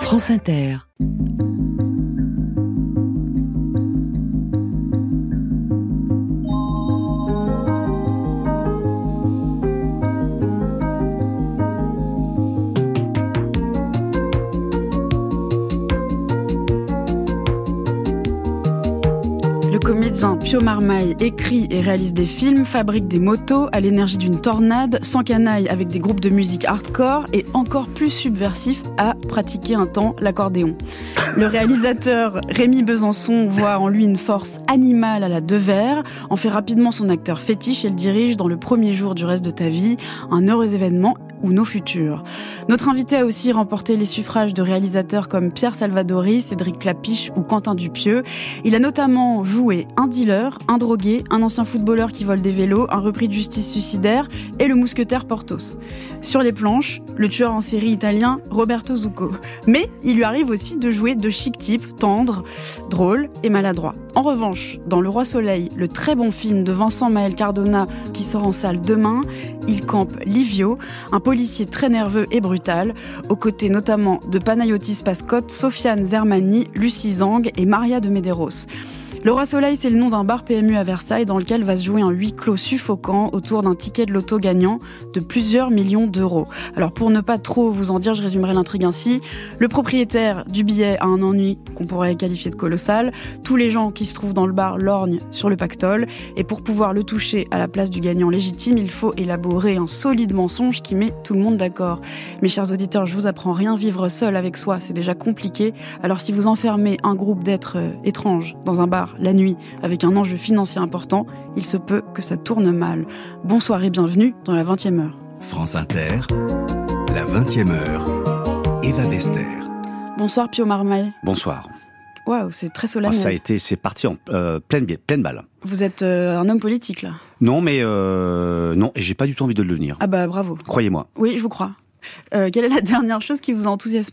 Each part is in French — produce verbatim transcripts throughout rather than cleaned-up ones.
France Inter. Le comédien Pio Marmaille écrit et réalise des films, fabrique des motos à l'énergie d'une tornade, s'encanaille avec des groupes de musique hardcore et encore plus subversif a pratiqué un temps l'accordéon. Le réalisateur Rémi Besançon voit en lui une force animale à la Devers, en fait rapidement son acteur fétiche et le dirige dans Le premier jour du reste de ta vie, un heureux événement ou nos futurs. Notre invité a aussi remporté les suffrages de réalisateurs comme Pierre Salvadori, Cédric Clapiche ou Quentin Dupieux. Il a notamment joué un dealer, un drogué, un ancien footballeur qui vole des vélos, un repris de justice suicidaire et le mousquetaire Porthos. Sur les planches, le tueur en série italien Roberto Zucco. Mais il lui arrive aussi de jouer de chic types, tendres, drôles et maladroits. En revanche, dans Le Roi Soleil, le très bon film de Vincent Maël Cardona qui sort en salle demain, il campe Livio, un policier très nerveux et brutal, aux côtés notamment de Panayotis Pascotte, Sofiane Zermani, Lucie Zang et Maria de Medeiros. Le Roi Soleil, c'est le nom d'un bar P M U à Versailles dans lequel va se jouer un huis clos suffocant autour d'un ticket de loto gagnant de plusieurs millions d'euros. Alors pour ne pas trop vous en dire, je résumerai l'intrigue ainsi. Le propriétaire du billet a un ennui qu'on pourrait qualifier de colossal. Tous les gens qui se trouvent dans le bar lorgnent sur le pactole. Et pour pouvoir le toucher à la place du gagnant légitime, il faut élaborer un solide mensonge qui met tout le monde d'accord. Mes chers auditeurs, je vous apprends rien. Vivre seul avec soi, c'est déjà compliqué. Alors si vous enfermez un groupe d'êtres euh, étranges dans un bar la nuit, avec un enjeu financier important, il se peut que ça tourne mal. Bonsoir et bienvenue dans la vingtième heure. France Inter, la vingtième heure, Eva Bester. Bonsoir Pio Marmaille. Bonsoir. Waouh, c'est très solennel. Oh, ça a été, c'est parti en euh, pleine, pleine balle. Vous êtes euh, un homme politique là. Non, mais euh, non, et j'ai pas du tout envie de le devenir. Ah bah bravo. Croyez-moi. Oui, je vous crois. Euh, quelle est la dernière chose qui vous a enthousiasmé ?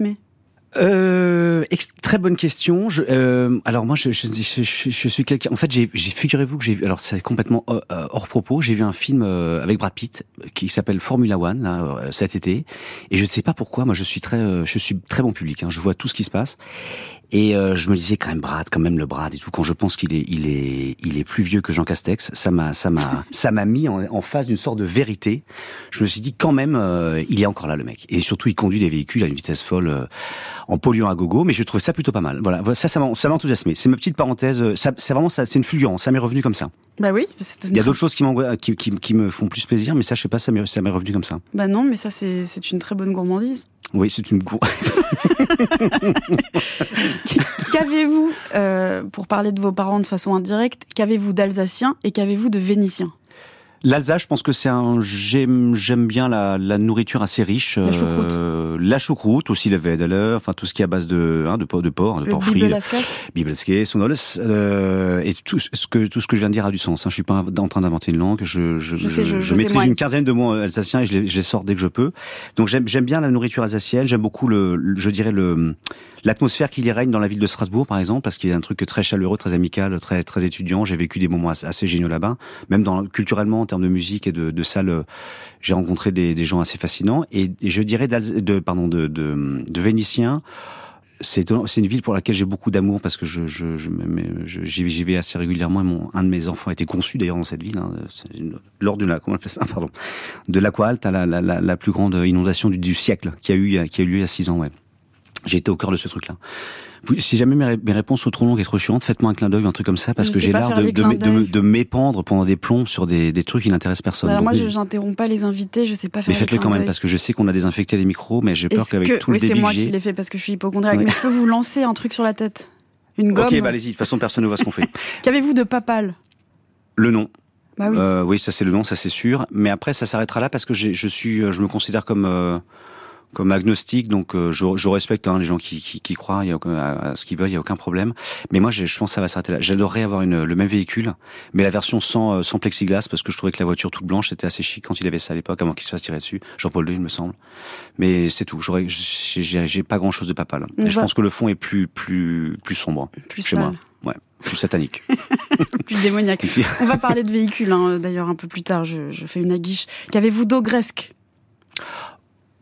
Euh, ex- très bonne question. Je, euh, alors moi, je, je, je, je, je suis quelqu'un. En fait, j'ai, j'ai figurez-vous que j'ai vu. Alors c'est complètement hors, hors propos. J'ai vu un film euh, avec Brad Pitt qui s'appelle Formula One là euh, cet été. Et je ne sais pas pourquoi. Moi, je suis très, euh, je suis très bon public. Hein, je vois tout ce qui se passe. Et euh, je me disais quand même Brad, quand même le Brad et tout. Quand je pense qu'il est, il est, il est plus vieux que Jean Castex, ça m'a, ça m'a, ça m'a mis en, en face d'une sorte de vérité. Je me suis dit quand même, euh, il est encore là le mec. Et surtout, il conduit des véhicules à une vitesse folle, euh, en polluant à gogo. Mais je trouvais ça plutôt pas mal. Voilà, ça, ça m'a, ça m'a enthousiasmé. C'est ma petite parenthèse. Ça, c'est vraiment ça, c'est une fulgurance. Ça m'est revenu comme ça. Bah oui. Il y a d'autres choses qui, qui, qui, qui me font plus plaisir, mais ça, je sais pas, ça m'est, ça m'est revenu comme ça. Bah non, mais ça, c'est, c'est une très bonne gourmandise. Oui, c'est une. Qu'avez-vous, euh, pour parler de vos parents de façon indirecte, qu'avez-vous d'alsacien et qu'avez-vous de vénitien ? L'Alsace, je pense que c'est un. J'aime, j'aime bien la, la nourriture assez riche. La choucroute. Euh, la choucroute, aussi le Wedeler, enfin tout ce qui est à base de, hein, de porc, de porc, de le porc frit. Bibelesque. Sonoles, euh, et tout ce que tout ce que je viens de dire a du sens. Hein. Je suis pas en train d'inventer une langue. Je, je, je, sais, je, je, je maîtrise témoigne. Une quinzaine de mots alsaciens et je les, je les sors dès que je peux. Donc j'aime, j'aime bien la nourriture alsacienne. J'aime beaucoup le, le je dirais le. L'atmosphère qui y règne dans la ville de Strasbourg, par exemple, parce qu'il y a un truc très chaleureux, très amical, très très étudiant. J'ai vécu des moments assez, assez géniaux là-bas, même dans culturellement en termes de musique et de, de salles. J'ai rencontré des, des gens assez fascinants. Et, et je dirais de pardon de de, de Vénitien. C'est, c'est une ville pour laquelle j'ai beaucoup d'amour parce que je, je, je, je, j'y, j'y vais assez régulièrement. Et mon, un de mes enfants a été conçu d'ailleurs dans cette ville, hein, une, lors de la, comment on appelle ça, pardon, de l'Aqua Alta, la, la, la, la plus grande inondation du, du siècle qui a eu, qui a eu lieu il y a six ans, ouais. J'ai été au cœur de ce truc-là. Si jamais mes, mes réponses sont trop longues et trop chiantes, faites-moi un clin d'œil ou un truc comme ça, parce que j'ai l'art de, de, de, de m'épandre pendant des plombs sur des, des trucs qui n'intéressent personne. Alors donc, moi, je, j'interromps pas les invités, je sais pas faire. Mais faites-le quand même, parce que je sais qu'on a désinfecté les micros, mais j'ai peur Est-ce qu'avec que... tout oui, le débit c'est moi que j'ai... qui l'ai fait parce que je suis hypocondriaque, ouais. Mais je peux vous lancer un truc sur la tête, une gomme. Ok, bah allez-y. De toute façon, personne ne voit ce qu'on fait. Qu'avez-vous de papal ? Le nom. Bah oui. Euh, oui, ça c'est le nom, ça c'est sûr. Mais après, ça s'arrêtera là parce que j'ai, je suis, je me considère comme. Euh, comme agnostique, donc euh, je, je respecte hein, les gens qui, qui, qui croient il y a aucun, à, à ce qu'ils veulent, il y a aucun problème. Mais moi, je, je pense que ça va s'arrêter là. J'adorerais avoir une, le même véhicule, mais la version sans, sans plexiglas, parce que je trouvais que la voiture toute blanche c'était assez chic quand il avait ça à l'époque, avant qu'il se fasse tirer dessus. Jean-Paul deux, il me semble. Mais c'est tout. J'aurais, j'ai, j'ai pas grand-chose de papal. Et je pense que le fond est plus, plus, plus sombre plus chez sale. moi. Ouais, plus satanique. Plus démoniaque. On va parler de véhicules, hein, d'ailleurs, un peu plus tard. Je, je fais une aguiche. Qu'avez-vous d'ogresque ?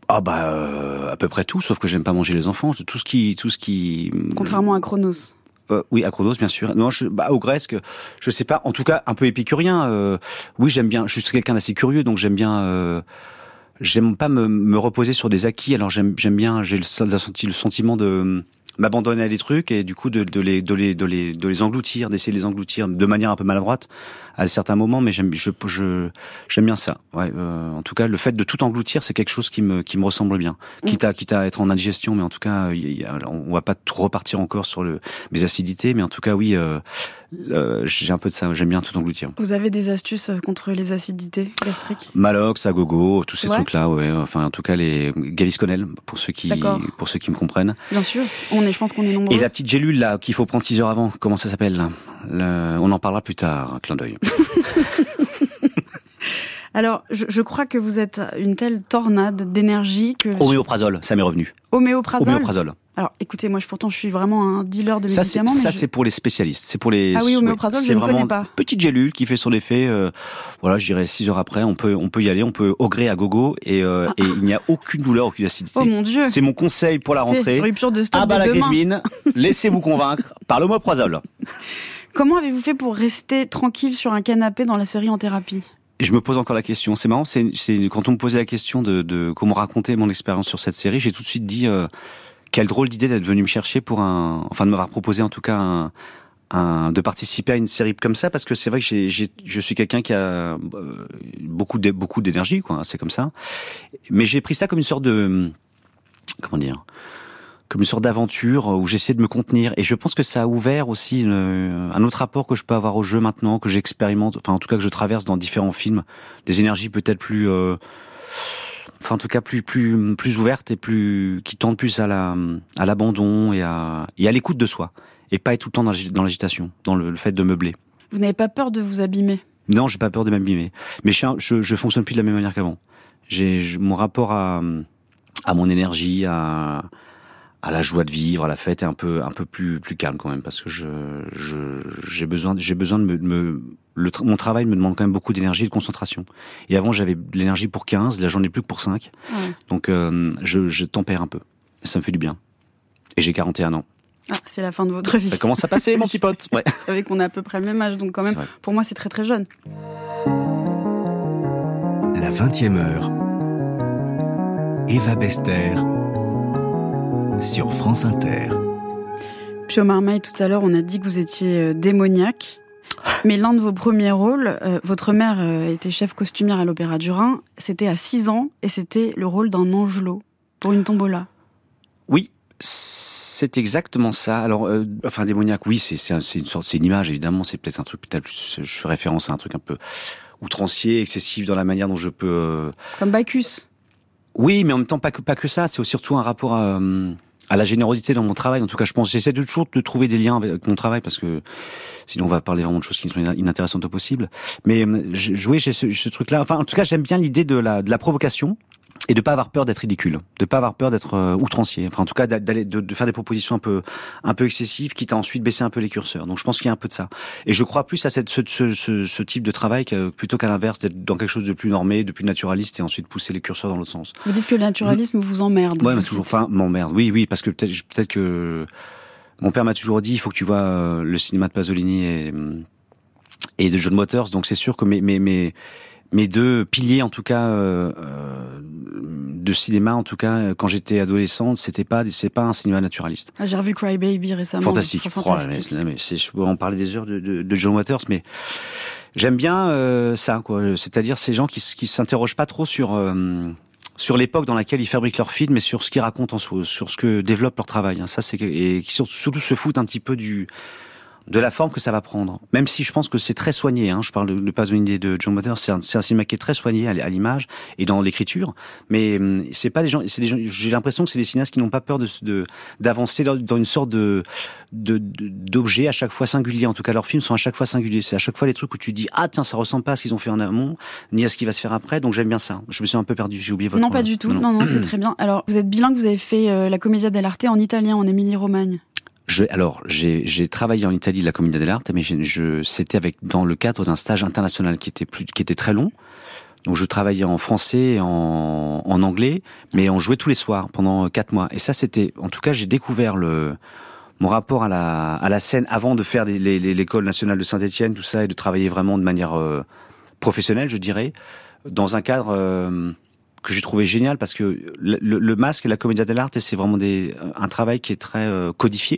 Ah bah euh, à peu près tout, sauf que j'aime pas manger les enfants. Tout ce qui, tout ce qui. Contrairement à Chronos. Euh, oui, à Chronos, bien sûr. Non, je, bah, au Gresque, je sais pas. En tout cas, un peu épicurien. Euh, oui, j'aime bien. Je suis quelqu'un d'assez curieux, donc j'aime bien. Euh, j'aime pas me, me reposer sur des acquis. Alors j'aime, j'aime bien. J'ai le, le sentiment de m'abandonner à des trucs et du coup de, de, les, de, les, de, les, de les engloutir, d'essayer de les engloutir de manière un peu maladroite à certains moments, mais j'aime, je, je, j'aime bien ça. Ouais, euh, en tout cas, le fait de tout engloutir, c'est quelque chose qui me, qui me ressemble bien. Mmh. Quitte à, quitte à être en indigestion, mais en tout cas, y a, on va pas tout repartir encore sur le, mes acidités, mais en tout cas, oui, euh, euh, j'ai un peu de ça. J'aime bien tout engloutir. Vous avez des astuces contre les acidités gastriques? Malox, Agogo, tous ces ouais. trucs-là, ouais. Enfin, en tout cas, les Gavisconel, pour ceux qui, D'accord. pour ceux qui me comprennent. Bien sûr. On est, je pense qu'on est nombreux. Et la petite gélule là qu'il faut prendre six heures avant, comment ça s'appelle là le... On en parlera plus tard, clin d'œil. Alors, je, je crois que vous êtes une telle tornade d'énergie que... Homéoprazole, ça m'est revenu. Homéoprazole. Homéoprazole. Alors, écoutez, moi, je, pourtant, je suis vraiment un dealer de ça, médicaments. C'est, mais ça, je... c'est pour les spécialistes. C'est pour les. Ah oui, homéoprazole, ouais, je ne connais pas. Petite gélule qui fait son effet. Euh, voilà, je dirais six heures après, on peut, on peut y aller, on peut ogrer à gogo et, euh, ah. et il n'y a aucune douleur, aucune acidité. Oh mon Dieu. C'est mon conseil pour la rentrée. Rupture de stock ah bah de la demain. grismine, laissez-vous convaincre par l'homéoprazole. Comment avez-vous fait pour rester tranquille sur un canapé dans la série En Thérapie ? Je me pose encore la question. C'est marrant, c'est, c'est quand on me posait la question de, de comment raconter mon expérience sur cette série, j'ai tout de suite dit euh, quelle drôle d'idée d'être venu me chercher pour un, enfin de m'avoir proposé en tout cas un, un, de participer à une série comme ça, parce que c'est vrai que j'ai, j'ai, je suis quelqu'un qui a euh, beaucoup, de, beaucoup d'énergie, quoi. C'est comme ça. Mais j'ai pris ça comme une sorte de, comment dire, comme une sorte d'aventure où j'essayais de me contenir. Et je pense que ça a ouvert aussi une, un autre rapport que je peux avoir au jeu maintenant, que j'expérimente, enfin en tout cas que je traverse dans différents films, des énergies peut-être plus, euh, enfin en tout cas plus plus plus ouvertes et plus qui tendent plus à la à l'abandon et à et à l'écoute de soi et pas être tout le temps dans, dans l'agitation, dans le, le fait de meubler. Vous n'avez pas peur de vous abîmer? Non, j'ai pas peur de m'abîmer, mais je, je je fonctionne plus de la même manière qu'avant. J'ai je, mon rapport à à mon énergie, à à la joie de vivre, à la fête, est un peu un peu plus plus calme quand même, parce que je je j'ai besoin j'ai besoin de me, de me le mon travail me demande quand même beaucoup d'énergie et de concentration. Et avant j'avais de l'énergie pour quinze, là j'en ai plus que pour cinq. Ouais. Donc euh, je je tempère un peu. Et ça me fait du bien. Et j'ai quarante et un ans. Ah, c'est la fin de votre vie. Ça commence à passer, mon petit pote. Ouais. Vous savez qu'on a à peu près le même âge, donc quand même, pour moi, c'est très très jeune. La vingtième heure. Eva Bester sur France Inter. Pio Marmaille, tout à l'heure, on a dit que vous étiez démoniaque. Mais l'un de vos premiers rôles, euh, votre mère euh, était chef costumière à l'Opéra du Rhin. C'était à six ans et c'était le rôle d'un angelot pour une tombola. Oui, c'est exactement ça. Alors, euh, enfin, démoniaque, oui, c'est, c'est, c'est une sorte, c'est une image, évidemment. C'est peut-être un truc, peut-être, je fais référence à un truc un peu outrancier, excessif dans la manière dont je peux. Euh... Comme Bacchus. Oui, mais en même temps, pas que, pas que ça. C'est surtout un rapport à, à la générosité dans mon travail. En tout cas, je pense, j'essaie de toujours de trouver des liens avec mon travail, parce que sinon on va parler vraiment de choses qui sont inintéressantes au possible. Mais je, oui, j'ai ce, ce truc-là. Enfin, en tout cas, j'aime bien l'idée de la, de la provocation. Et de pas avoir peur d'être ridicule, de pas avoir peur d'être euh, outrancier. Enfin, en tout cas, d'aller, de, de faire des propositions un peu, un peu excessives, quitte à ensuite baisser un peu les curseurs. Donc, je pense qu'il y a un peu de ça. Et je crois plus à cette, ce, ce, ce, ce type de travail que, plutôt qu'à l'inverse, d'être dans quelque chose de plus normé, de plus naturaliste, et ensuite pousser les curseurs dans l'autre sens. Vous dites que le naturalisme mmh. vous emmerde. Ouais, mais toujours. Enfin, m'emmerde. Oui, oui, parce que peut-être, peut-être que mon père m'a toujours dit, il faut que tu vois euh, le cinéma de Pasolini et et de John Waters. Donc, c'est sûr que mes, mes, mes Mes deux piliers, en tout cas, euh, de cinéma, en tout cas, quand j'étais adolescente, c'était pas, c'est pas un cinéma naturaliste. Ah, j'ai revu Cry Baby récemment. Fantastique. fantastique. Oh, mais, mais c'est, je peux en parler des heures de, de, de John Waters, mais j'aime bien euh, ça, quoi. C'est-à-dire ces gens qui, qui s'interrogent pas trop sur euh, sur l'époque dans laquelle ils fabriquent leurs films, mais sur ce qu'ils racontent en soi, sur ce que développe leur travail. Ça, c'est et qui surtout se foutent un petit peu du de la forme que ça va prendre. Même si je pense que c'est très soigné, hein. Je parle de, de Pasolini de John Waters, c'est un, c'est un cinéma qui est très soigné à, à l'image et dans l'écriture, mais c'est pas des gens, c'est des gens, j'ai l'impression que c'est des cinéastes qui n'ont pas peur de, de d'avancer dans, dans une sorte de, de, de d'objet à chaque fois singulier. En tout cas, leurs films sont à chaque fois singuliers. C'est à chaque fois les trucs où tu dis, ah tiens, ça ressemble pas à ce qu'ils ont fait en amont, ni à ce qui va se faire après, donc j'aime bien ça. Je me suis un peu perdu, j'ai oublié votre... Non, pas du tout, non, non, non c'est très bien. Alors, vous êtes bilingue, vous avez fait euh, la Commedia dell'arte en italien, en Émilie-Romagne. Je, alors, j'ai, j'ai travaillé en Italie la Commedia dell'arte, mais je, je, c'était avec dans le cadre d'un stage international qui était plus, qui était très long. Donc je travaillais en français, et en, en anglais, mais on jouait tous les soirs pendant quatre mois. Et ça, c'était, en tout cas, j'ai découvert le mon rapport à la à la scène avant de faire les, les, l'école nationale de Saint-Étienne, tout ça, et de travailler vraiment de manière euh, professionnelle, je dirais, dans un cadre euh, que j'ai trouvé génial, parce que le, le, le masque et la commedia dell'arte, c'est vraiment des un travail qui est très euh, codifié.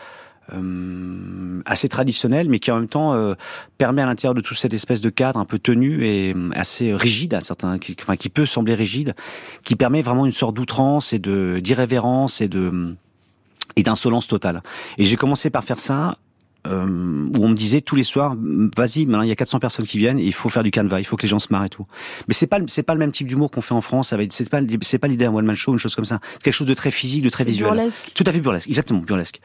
Euh, assez traditionnel, mais qui en même temps euh, permet à l'intérieur de toute cette espèce de cadre un peu tenu et euh, assez rigide, à certains, qui, enfin, qui peut sembler rigide, qui permet vraiment une sorte d'outrance et de d'irrévérence et de et d'insolence totale. Et j'ai commencé par faire ça. Euh, où on me disait tous les soirs, vas-y, maintenant il y a quatre cents personnes qui viennent, et il faut faire du canevas, il faut que les gens se marrent et tout. Mais c'est pas c'est pas le même type d'humour qu'on fait en France. Avec, c'est pas c'est pas l'idée d'un one man show, une chose comme ça. C'est quelque chose de très physique, de très c'est visuel. Burlesque. Tout à fait burlesque, exactement burlesque.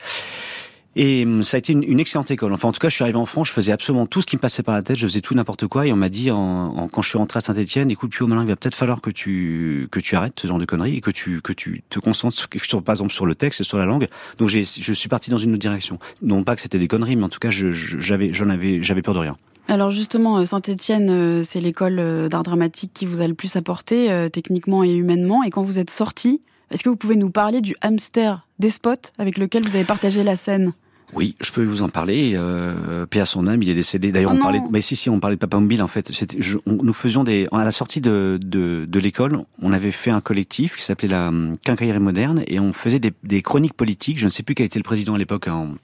Et ça a été une, une excellente école. Enfin, en tout cas, je suis arrivé en France, je faisais absolument tout ce qui me passait par la tête, je faisais tout n'importe quoi. Et on m'a dit, en, en, quand je suis rentré à Saint-Étienne, écoute, Pio, maintenant, il va peut-être falloir que tu que tu arrêtes ce genre de conneries et que tu que tu te concentres, sur, par exemple, sur le texte et sur la langue. Donc, j'ai, je suis parti dans une autre direction. Non pas que c'était des conneries, mais en tout cas, je, je, j'avais, j'en avais, j'avais peur de rien. Alors justement, Saint-Étienne, c'est l'école d'art dramatique qui vous a le plus apporté, euh, techniquement et humainement. Et quand vous êtes sorti, est-ce que vous pouvez nous parler du hamster Despote avec lequel vous avez partagé la scène ? Oui, je peux vous en parler. Euh, paix à son âme, il est décédé. D'ailleurs, oh on parlait. De, mais si, si, on parlait de Papa Mobile. En fait, c'était, je, on, nous faisions des. À la sortie de, de de l'école, on avait fait un collectif qui s'appelait la Quincaillerie moderne, et on faisait des, des chroniques politiques. Je ne sais plus quel était le président à l'époque en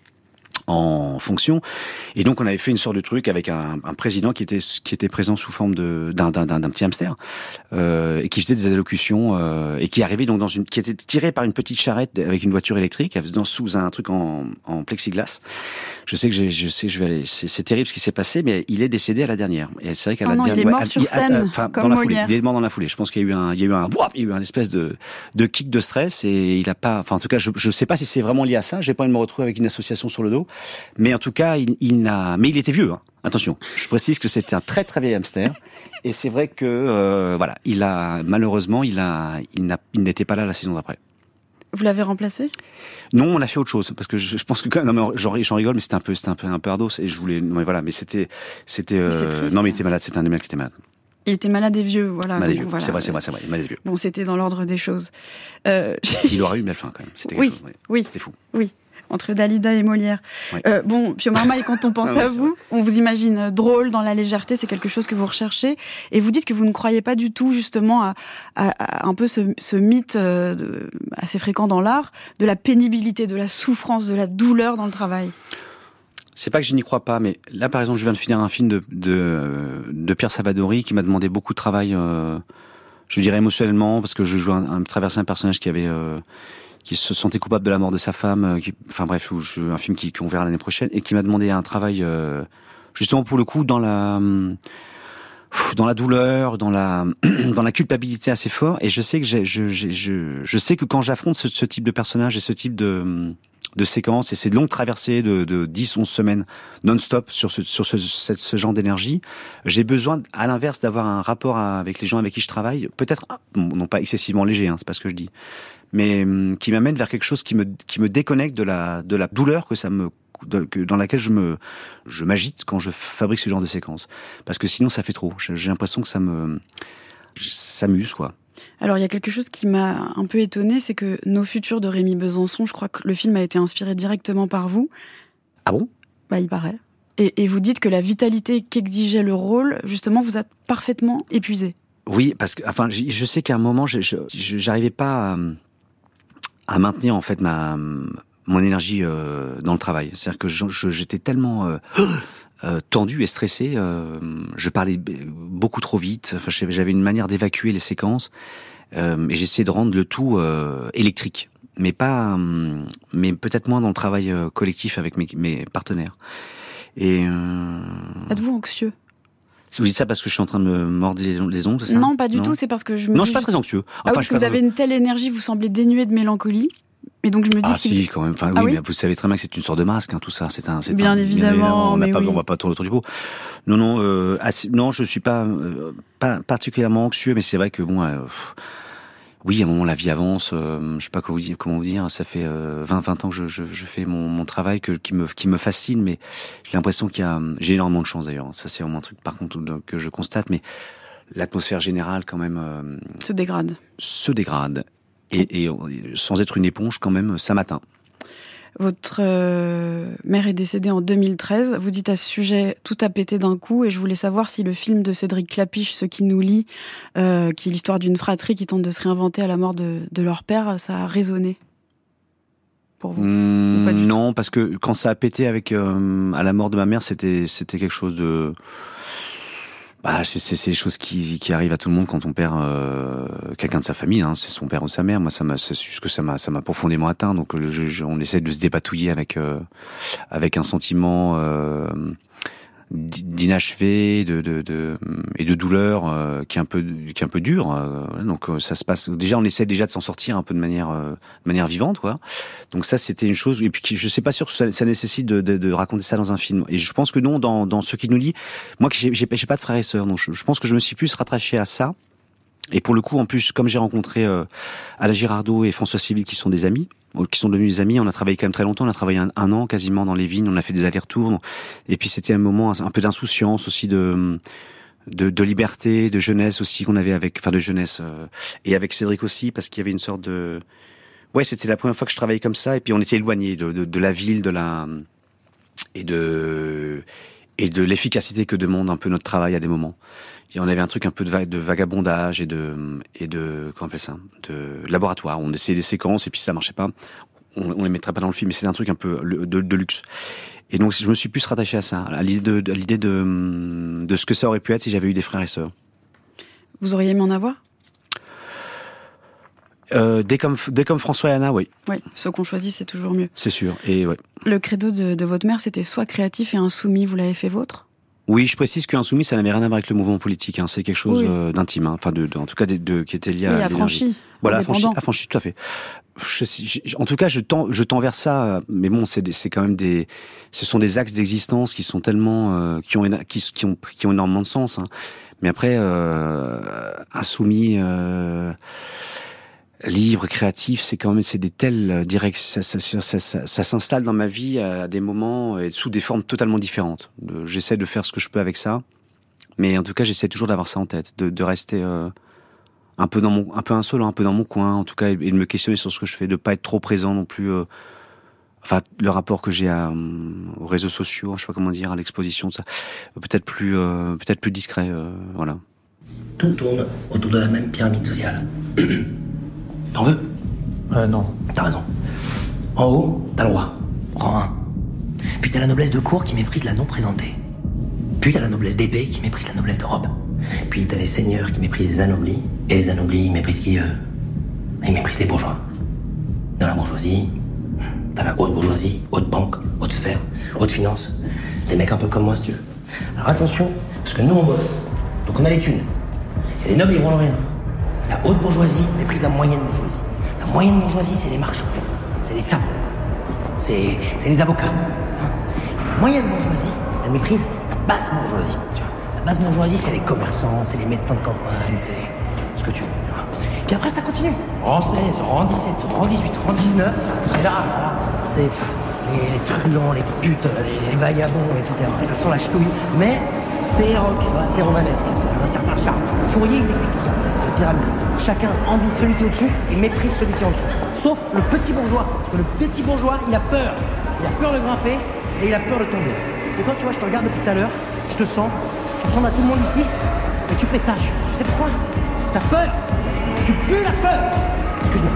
en fonction, et donc on avait fait une sorte de truc avec un, un président qui était qui était présent sous forme de d'un d'un, d'un petit hamster euh, et qui faisait des allocutions euh, et qui arrivait donc dans une qui était tiré par une petite charrette avec une voiture électrique dans sous un truc en, en plexiglas. Je sais que j'ai, je sais que je vais aller. C'est, c'est terrible ce qui s'est passé, mais il est décédé à la dernière. Et c'est vrai qu'à oh la non, dernière, il est mort sur scène, enfin comme dans la Molière. foulée. Il est mort dans la foulée. Je pense qu'il y a eu un, il y a eu un, il y a eu un espèce de de kick de stress, et il a pas. Enfin, en tout cas, je je sais pas si c'est vraiment lié à ça. J'ai pas envie de me retrouver avec une association sur le dos. Mais en tout cas, il, il n'a. Mais il était vieux. Hein. Attention, je précise que c'était un très très vieil hamster. Et c'est vrai que euh, voilà, il a malheureusement, il a, il n'a, il n'était pas là la saison d'après. Vous l'avez remplacé ? Non, on a fait autre chose parce que je, je pense que quand même, non, mais j'en, j'en rigole, mais c'était un peu, c'était un peu un peu ardos, et je voulais. Non, mais voilà, mais c'était, c'était. Euh, c'est triste, non, mais il était malade. C'était un des mecs qui était malade. Il était malade et vieux, voilà. Malade et donc, vieux. voilà. C'est vrai, c'est vrai, c'est vrai. Malade et vieux. Bon, c'était dans l'ordre des choses. Euh, il aurait eu une belle fin quand même. C'était quelque oui, chose. Ouais. Oui, c'était fou. Oui. Entre Dalida et Molière. Oui. Euh, bon, Pio Marmaille, quand on pense non, à vous, vrai. On vous imagine drôle, dans la légèreté, c'est quelque chose que vous recherchez. Et vous dites que vous ne croyez pas du tout, justement, à, à, à un peu ce, ce mythe euh, de, assez fréquent dans l'art, de la pénibilité, de la souffrance, de la douleur dans le travail. C'est pas que je n'y crois pas, mais là, par exemple, je viens de finir un film de, de, de Pierre Savadori qui m'a demandé beaucoup de travail, euh, je dirais émotionnellement, parce que je joue un, un traversé un personnage qui avait... Euh, qui se sentait coupable de la mort de sa femme, qui, enfin bref, je, un film qui, qu'on verra l'année prochaine, et qui m'a demandé un travail, euh, justement pour le coup, dans la, dans la douleur, dans la, dans la culpabilité assez fort. Et je sais que j'ai, je, je, je, je sais que quand j'affronte ce, ce type de personnage et ce type de, de séquence et ces longues traversées de, de dix, onze semaines non-stop sur ce, sur ce, ce, ce genre d'énergie, j'ai besoin, à l'inverse, d'avoir un rapport à, avec les gens avec qui je travaille, peut-être, non pas excessivement léger, hein, c'est pas ce que je dis, mais hum, qui m'amène vers quelque chose qui me qui me déconnecte de la de la douleur que ça me de, que, dans laquelle je me je m'agite quand je fabrique ce genre de séquence, parce que sinon ça fait trop. J'ai, j'ai l'impression que ça me ça m'use quoi. Alors il y a quelque chose qui m'a un peu étonnée, c'est que Nos futurs de Rémi Besançon, je crois que le film a été inspiré directement par vous. Ah bon ? Bah il paraît. Et, et vous dites que la vitalité qu'exigeait le rôle, justement, vous a parfaitement épuisé. Oui, parce que enfin je, je sais qu'à un moment je, je, j'arrivais pas à à maintenir en fait ma mon énergie euh, dans le travail. C'est-à-dire que je, je, j'étais tellement euh, euh, tendu et stressé, euh, je parlais beaucoup trop vite. Enfin, j'avais une manière d'évacuer les séquences euh, et j'essayais de rendre le tout euh, électrique, mais pas, euh, mais peut-être moins dans le travail euh, collectif avec mes, mes partenaires. Et euh... êtes-vous anxieux ? Vous dites ça parce que je suis en train de me mordre les, les ongles, c'est ça ? Non, pas du non tout, c'est parce que je me Non, dis... je suis pas très anxieux. Enfin, ah oui, parce que vous avez une telle énergie, vous semblez dénué de mélancolie. Et donc je me dis ah que si, quand même. Enfin, ah oui, oui mais vous savez très bien que c'est une sorte de masque, hein, tout ça. C'est un, c'est bien, un, évidemment, bien évidemment. On n'a mais pas, oui. on va pas tourner autour du pot. Non, non, euh, assez, non, je suis pas, euh, pas particulièrement anxieux, mais c'est vrai que bon, euh, pff, oui, à un moment la vie avance. Euh, je sais pas comment vous dire, comment vous dire. Ça fait euh, vingt, vingt ans que je, je, je fais mon, mon travail que, qui me, qui me fascine, mais j'ai l'impression qu'il y a, j'ai énormément de chance d'ailleurs. Ça c'est vraiment un truc, par contre, que je constate, mais l'atmosphère générale quand même euh, se dégrade. Se dégrade et, et sans être une éponge quand même, ça m'atteint. Votre euh, mère est décédée en deux mille treize. Vous dites à ce sujet « tout a pété d'un coup » et je voulais savoir si le film de Cédric Clapiche, Ce qui nous lie, euh, qui est l'histoire d'une fratrie qui tente de se réinventer à la mort de, de leur père, ça a résonné pour vous? Mmh, pas non, tout. Parce que quand ça a pété avec euh, à la mort de ma mère, c'était c'était quelque chose de... Bah, c'est, c'est, c'est des choses qui, qui arrivent à tout le monde quand on perd euh, quelqu'un de sa famille. Hein, c'est son père ou sa mère. Moi, ça m'a, c'est juste que ça m'a, ça m'a profondément atteint. Donc, je, je, on essaie de se dépatouiller avec euh, avec un sentiment euh, d'inachevé, de, de, de et de douleur euh, qui est un peu qui est un peu dur. Euh, donc, ça se passe. Déjà, on essaie déjà de s'en sortir un peu de manière euh, de manière vivante, quoi. Donc ça, c'était une chose. Et puis, je sais pas sûr que ça, ça nécessite de, de, de raconter ça dans un film. Et je pense que non, dans, dans ce qui nous lie, moi, j'ai, j'ai, j'ai pas de frères et sœurs, donc je, je pense que je me suis plus rattaché à ça. Et pour le coup, en plus, comme j'ai rencontré euh, Alain Girardot et François Civil, qui sont des amis, qui sont devenus des amis, on a travaillé quand même très longtemps. On a travaillé un, un an quasiment dans les vignes. On a fait des allers-retours. Donc, et puis c'était un moment un, un peu d'insouciance aussi de. De, de liberté, de jeunesse aussi qu'on avait avec, enfin de jeunesse euh, et avec Cédric aussi, parce qu'il y avait une sorte de, ouais, c'était la première fois que je travaillais comme ça, et puis on était éloigné de, de, de la ville, de la et de et de l'efficacité que demande un peu notre travail à des moments. Et on avait un truc un peu de, va- de vagabondage et de et de comment on appelle ça, de laboratoire. On essayait des séquences et puis ça marchait pas. On, on les mettrait pas dans le film, mais c'était un truc un peu de, de luxe. Et donc, je me suis plus rattaché à ça, à l'idée de, à l'idée de, de ce que ça aurait pu être si j'avais eu des frères et sœurs. Vous auriez aimé en avoir ? euh, Dès comme, dès comme François et Anna, oui. Oui, ceux qu'on choisit, c'est toujours mieux. C'est sûr, et ouais. Le credo de, de votre mère, c'était soit créatif et insoumis, vous l'avez fait vôtre ? Oui, je précise qu'insoumis, ça n'avait rien à voir avec le mouvement politique. Hein. C'est quelque chose oui. euh, d'intime, hein. Enfin, de, de, en tout cas, de, de, qui était lié oui, à affranchi. Voilà, affranchi, affranchi, tout à fait. Je, je, en tout cas, je tends, je tends vers ça. Mais bon, c'est, des, c'est quand même des, ce sont des axes d'existence qui sont tellement, euh, qui ont, qui, qui ont, qui ont énormément de sens. Hein. Mais après, euh, insoumis, euh, libre, créatif, c'est quand même, c'est des telles directions, ça, ça, ça, ça, ça s'installe dans ma vie à des moments et sous des formes totalement différentes. De, j'essaie de faire ce que je peux avec ça, mais en tout cas, j'essaie toujours d'avoir ça en tête, de, de rester euh, un peu dans mon, un peu insolent, un peu dans mon coin, en tout cas, et de me questionner sur ce que je fais, de pas être trop présent non plus. Euh, enfin, le rapport que j'ai à, euh, aux réseaux sociaux, je sais pas comment dire, à l'exposition, ça, peut-être plus, euh, peut-être plus discret, euh, voilà. Tout tourne autour de la même pyramide sociale. T'en veux ? Euh, non. T'as raison. En haut, t'as le roi, rang un. Puis t'as la noblesse de cour qui méprise la non présentée. Puis t'as la noblesse d'épée qui méprise la noblesse de robe. Puis t'as les seigneurs qui méprisent les anoblis. Et les anoblis, ils méprisent qui, eux ? Ils méprisent les bourgeois. Dans la bourgeoisie, t'as la haute bourgeoisie, haute banque, haute sphère, haute finance. Des mecs un peu comme moi, si tu veux. Alors attention, parce que nous, on bosse. Donc on a les thunes. Et les nobles, ils branlent rien. La haute bourgeoisie méprise la moyenne bourgeoisie. La moyenne bourgeoisie, c'est les marchands. C'est les savants. C'est, c'est les avocats. Hein. La moyenne bourgeoisie, elle méprise la basse bourgeoisie. Tu vois. La basse bourgeoisie, c'est les commerçants, c'est les médecins de campagne, c'est ce que tu veux. Tu vois. Puis après, ça continue. Rang seize, rang dix-sept, rang dix-huit, rang dix-neuf. Et là, là c'est pff, les, les truands, les putes, les, les vagabonds, et cetera. Ça sent la ch'touille. Mais c'est, c'est romanesque. C'est un certain charme. Fourier, il t'explique tout ça. La pyramide. Chacun envie celui qui est au-dessus et méprise celui qui est en dessous. Sauf le petit bourgeois. Parce que le petit bourgeois, il a peur. Il a peur de grimper et il a peur de tomber. Et quand tu vois, je te regarde depuis tout à l'heure, je te sens, tu ressembles à tout le monde ici, et tu pétages. Tu sais pourquoi ? T'as peur. Tu pues la peur. Excuse-moi.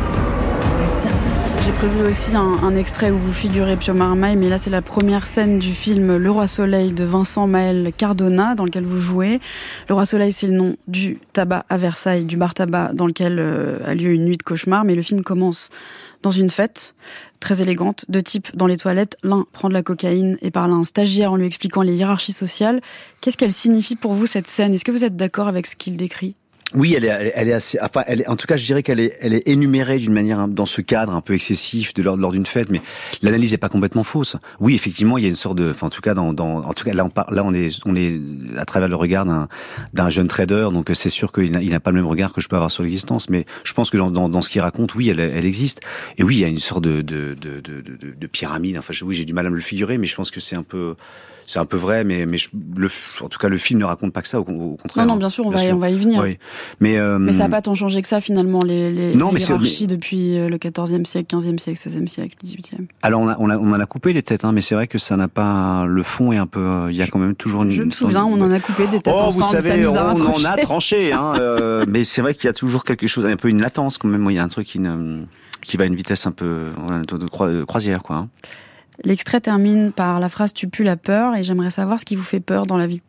J'ai prévu aussi un, un extrait où vous figurez Pio Marmaille, mais là c'est la première scène du film Le Roi Soleil de Vincent Maël Cardona, dans lequel vous jouez. Le Roi Soleil, c'est le nom du tabac à Versailles, du bar tabac dans lequel euh, a lieu une nuit de cauchemar, mais le film commence dans une fête très élégante, deux types dans les toilettes. L'un prend de la cocaïne et parle à un stagiaire en lui expliquant les hiérarchies sociales. Qu'est-ce qu'elle signifie pour vous, cette scène ? Est-ce que vous êtes d'accord avec ce qu'il décrit ? Oui, elle est, elle est assez, enfin, elle est, en tout cas, je dirais qu'elle est, elle est énumérée d'une manière, dans ce cadre un peu excessif de lors, lors d'une fête, mais l'analyse n'est pas complètement fausse. Oui, effectivement, il y a une sorte de, enfin, en tout cas, dans, dans, en tout cas, là, on parle, là, on est, on est à travers le regard d'un, d'un jeune trader, donc c'est sûr qu'il n'a, il n'a pas le même regard que je peux avoir sur l'existence, mais je pense que dans, dans, dans ce qu'il raconte, oui, elle, elle existe. Et oui, il y a une sorte de, de, de, de, de, de pyramide. Enfin, je, oui, j'ai du mal à me le figurer, mais je pense que c'est un peu, c'est un peu vrai, mais mais je, le, en tout cas le film ne raconte pas que ça, au, au contraire. Non non, bien sûr, on bien va sûr. on va y venir. Oui. Mais euh, mais ça n'a pas tant changé que ça finalement les les, non, les mais hiérarchies mais... depuis le quatorzième siècle, quinzième siècle, seizième siècle, dix-huitième. Alors on a, on a on en a coupé les têtes, hein, mais c'est vrai que ça n'a pas le fond est un peu. Il y a quand même toujours une. Je me souviens, on en a coupé des têtes oh, ensemble, vous savez, ça nous a on rapprochés. en a tranché, hein. euh, mais c'est vrai qu'il y a toujours quelque chose, un peu une latence quand même. Il y a un truc qui ne, qui va à une vitesse un peu de, de, de croisière, quoi. Hein. L'extrait termine par la phrase « Tu pues la peur » et j'aimerais savoir ce qui vous fait peur dans la vie.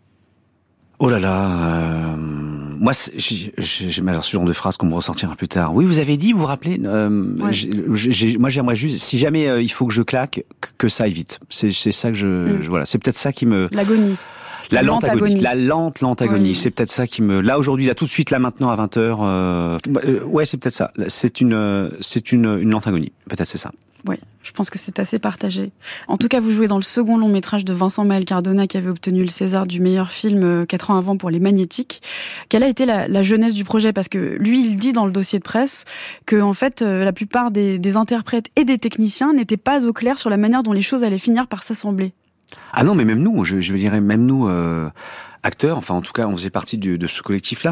Oh là là, euh, moi j'ai, j'ai mal ce genre de phrase qu'on me ressortira plus tard. Oui, vous avez dit, vous vous rappelez, euh, ouais. j'ai, j'ai, moi j'aimerais juste, si jamais euh, il faut que je claque, que ça aille vite. C'est, c'est ça que je, mm. je, voilà, c'est peut-être ça qui me... L'agonie. La lente agonie, la lente, lente agonie, oui. C'est peut-être ça qui me... Là, aujourd'hui, là, tout de suite, là, maintenant, à vingt heures, euh... ouais, c'est peut-être ça. C'est une, c'est une, une lente agonie. Peut-être c'est ça. Oui, je pense que c'est assez partagé. En tout cas, vous jouez dans le second long métrage de Vincent Maël Cardona qui avait obtenu le César du meilleur film quatre ans avant pour Les Magnétiques. Quelle a été la, la jeunesse du projet ? Parce que lui, il dit dans le dossier de presse que, en fait, la plupart des, des interprètes et des techniciens n'étaient pas au clair sur la manière dont les choses allaient finir par s'assembler. Ah non, mais même nous, je, je dirais même nous, euh, acteurs, enfin en tout cas, on faisait partie du, de ce collectif-là.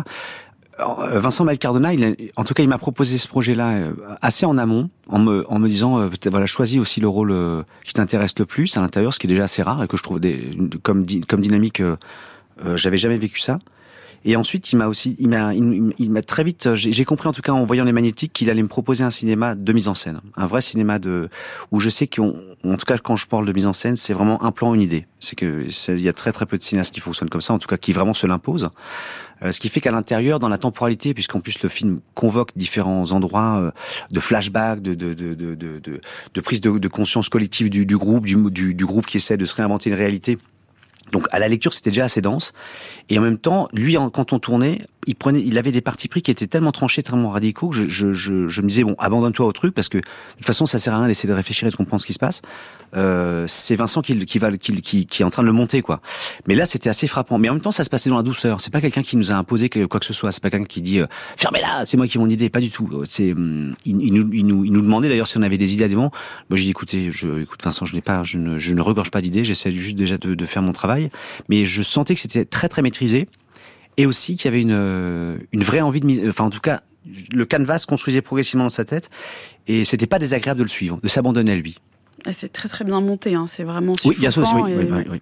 Vincent Maël Cardona, il a, en tout cas, il m'a proposé ce projet-là euh, assez en amont, en me, en me disant, euh, voilà, choisis aussi le rôle euh, qui t'intéresse le plus à l'intérieur, ce qui est déjà assez rare et que je trouve des, comme, comme dynamique, euh, euh, j'avais jamais vécu ça. Et ensuite, il m'a aussi, il m'a, il, il m'a très vite, j'ai, j'ai compris en tout cas en voyant Les Magnétiques qu'il allait me proposer un cinéma de mise en scène, un vrai cinéma de, où je sais qu'on, en tout cas quand je parle de mise en scène, c'est vraiment un plan, une idée. C'est que c'est, il y a très très peu de cinéastes qui fonctionnent comme ça, en tout cas qui vraiment se l'imposent. Euh, ce qui fait qu'à l'intérieur, dans la temporalité, puisqu'en plus le film convoque différents endroits euh, de flashback, de de de de de, de, de prise de, de conscience collective du, du groupe, du, du, du groupe qui essaie de se réinventer une réalité. Donc à la lecture, c'était déjà assez dense. Et en même temps, lui, quand on tournait, il prenait, il avait des partis pris qui étaient tellement tranchés, tellement radicaux que je, je, je, je me disais bon, abandonne-toi au truc parce que de toute façon, ça sert à rien d'essayer de réfléchir et de comprendre ce qui se passe. Euh, c'est Vincent qui, qui va, qui, qui, qui est en train de le monter, quoi. Mais là, c'était assez frappant. Mais en même temps, ça se passait dans la douceur. C'est pas quelqu'un qui nous a imposé quoi que ce soit. C'est pas quelqu'un qui dit euh, fermez-la, c'est moi qui ai mon idée. Pas du tout. C'est, il, il, nous, il nous, il nous demandait d'ailleurs si on avait des idées à des moments. Moi, j'ai dit écoutez, je, écoute Vincent, je n'ai pas, je ne, je ne regorge pas d'idées. J'essaie juste déjà de, de faire mon travail. Mais je sentais que c'était très très maîtrisé. Et aussi qu'il y avait une, une vraie envie de mise, enfin en tout cas, le canevas se construisait progressivement dans sa tête, et c'était pas désagréable de le suivre, de s'abandonner à lui. Et c'est très très bien monté, hein. C'est vraiment suffisant. Oui, bien sûr, oui, et... oui, oui,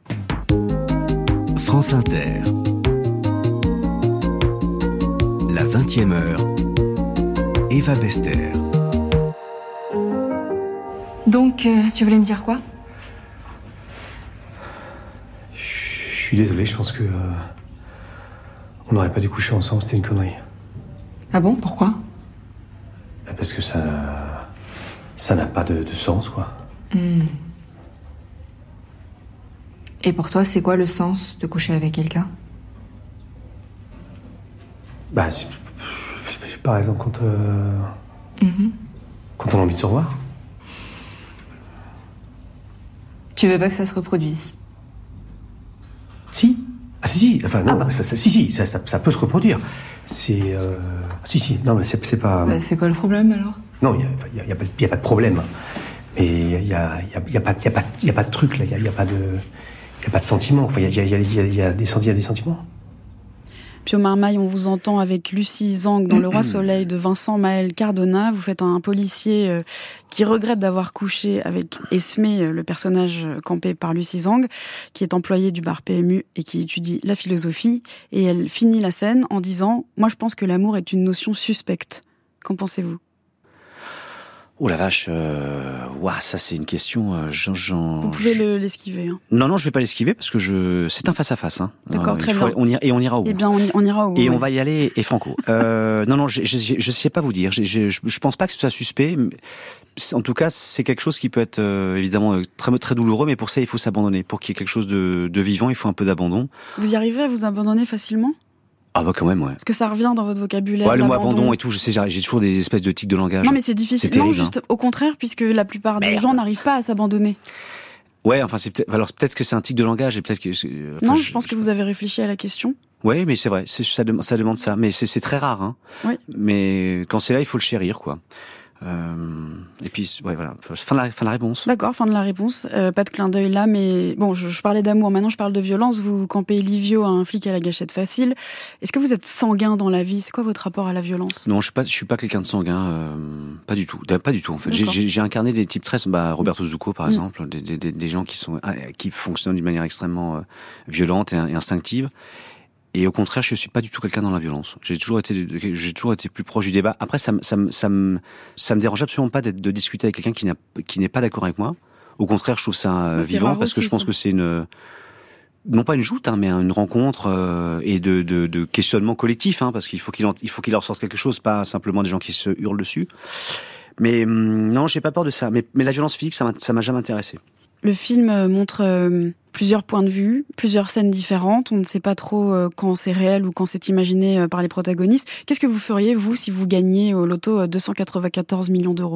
oui. France Inter. La vingtième heure. Eva Bester. Donc, euh, tu voulais me dire quoi ? Je suis désolé, je pense que... Euh... On n'aurait pas dû coucher ensemble, c'était une connerie. Ah bon, pourquoi ? Parce que ça... Ça n'a pas de, de sens, quoi. Mmh. Et pour toi, c'est quoi le sens de coucher avec quelqu'un ? Bah, c'est... Par exemple, quand... Euh... Mmh. Quand on a envie de se revoir. Tu veux pas que ça se reproduise ? Si. Ah si, si, enfin non, ah bah. ça, ça, si, si, ça, ça, ça peut se reproduire. C'est... Euh... Si, si, non, mais c'est, c'est pas... Bah, c'est quoi le problème, alors ? Non, il n'y a, y a, y a, y a pas de problème. Mais il n'y a, y a, y a, pas, y a, pas, y a pas de truc, là. Il n'y a, y a pas de... Il n'y a pas de sentiments. Il enfin, y, a, y, a, y, a, y, a des, y a des sentiments. Pio Marmaille, on vous entend avec Lucie Zang dans Le Roi Soleil de Vincent Maël Cardona. Vous faites un policier euh, qui regrette d'avoir couché avec Esmé, le personnage campé par Lucie Zang, qui est employé du bar P M U et qui étudie la philosophie. Et elle finit la scène en disant « Moi, je pense que l'amour est une notion suspecte. Qu'en pensez-vous » Oh la vache, euh, ouah, ça c'est une question. Euh, j'en, j'en, Vous pouvez je... le, l'esquiver. Hein. Non, non, je vais pas l'esquiver parce que je, c'est un face à face. D'accord, euh, très faut, bien. On ira, et on ira au bout. Eh bien, on, y, on ira au bout. Et ouais. on va y aller et franco. euh, non, non, je, je, je, je sais pas vous dire. Je, je, je pense pas que ce soit suspect. En tout cas, c'est quelque chose qui peut être euh, évidemment très très douloureux, mais pour ça, il faut s'abandonner. Pour qu'il y ait quelque chose de, de vivant, il faut un peu d'abandon. Vous y arrivez à vous abandonner facilement ? Ah bah quand même, ouais. Parce que ça revient dans votre vocabulaire. Ouais, le mot abandon et tout, je sais, j'ai toujours des espèces de tics de langage. Non, mais c'est difficile. C'est terrible, non, juste hein. au contraire, puisque la plupart des Merde. gens n'arrivent pas à s'abandonner. Ouais, enfin, c'est peut-être, alors peut-être que c'est un tic de langage et peut-être que. Enfin, non, je, je pense je, que vous avez réfléchi à la question. Ouais, mais c'est vrai, c'est, ça, demande, ça demande ça. Mais c'est, c'est très rare, hein. Oui. Mais quand c'est là, il faut le chérir, quoi. Euh, et puis, ouais, voilà, fin de la, fin de la réponse. D'accord, fin de la réponse. Euh, pas de clin d'œil là, mais bon, je, je parlais d'amour, maintenant je parle de violence. Vous campez Livio, un flic à la gâchette facile. Est-ce que vous êtes sanguin dans la vie ? C'est quoi votre rapport à la violence ? Non, je suis pas, je suis pas quelqu'un de sanguin, euh, pas du tout, pas du tout en fait. J'ai, j'ai, j'ai incarné des types très, bah, Roberto Zucco par exemple, mmh. des, des, des gens qui sont, qui fonctionnent d'une manière extrêmement euh, violente et, et instinctive. Et au contraire, je suis pas du tout quelqu'un dans la violence. J'ai toujours été, j'ai toujours été plus proche du débat. Après, ça, ça, ça, me, ça me dérange absolument pas d'être, de discuter avec quelqu'un qui n'a, qui n'est pas d'accord avec moi. Au contraire, je trouve ça mais vivant parce aussi, que je pense ça. que c'est une, non pas une joute, hein, mais une rencontre euh, et de, de, de questionnement collectif, hein, parce qu'il faut qu'il, en, il faut qu'il en sorte quelque chose, pas simplement des gens qui se hurlent dessus. Mais hum, non, j'ai pas peur de ça. Mais, mais la violence physique, ça m'a, ça m'a jamais intéressé. Le film montre euh, plusieurs points de vue, plusieurs scènes différentes. On ne sait pas trop euh, quand c'est réel ou quand c'est imaginé euh, par les protagonistes. Qu'est-ce que vous feriez, vous, si vous gagniez au loto euh, deux cent quatre-vingt-quatorze millions d'euros ?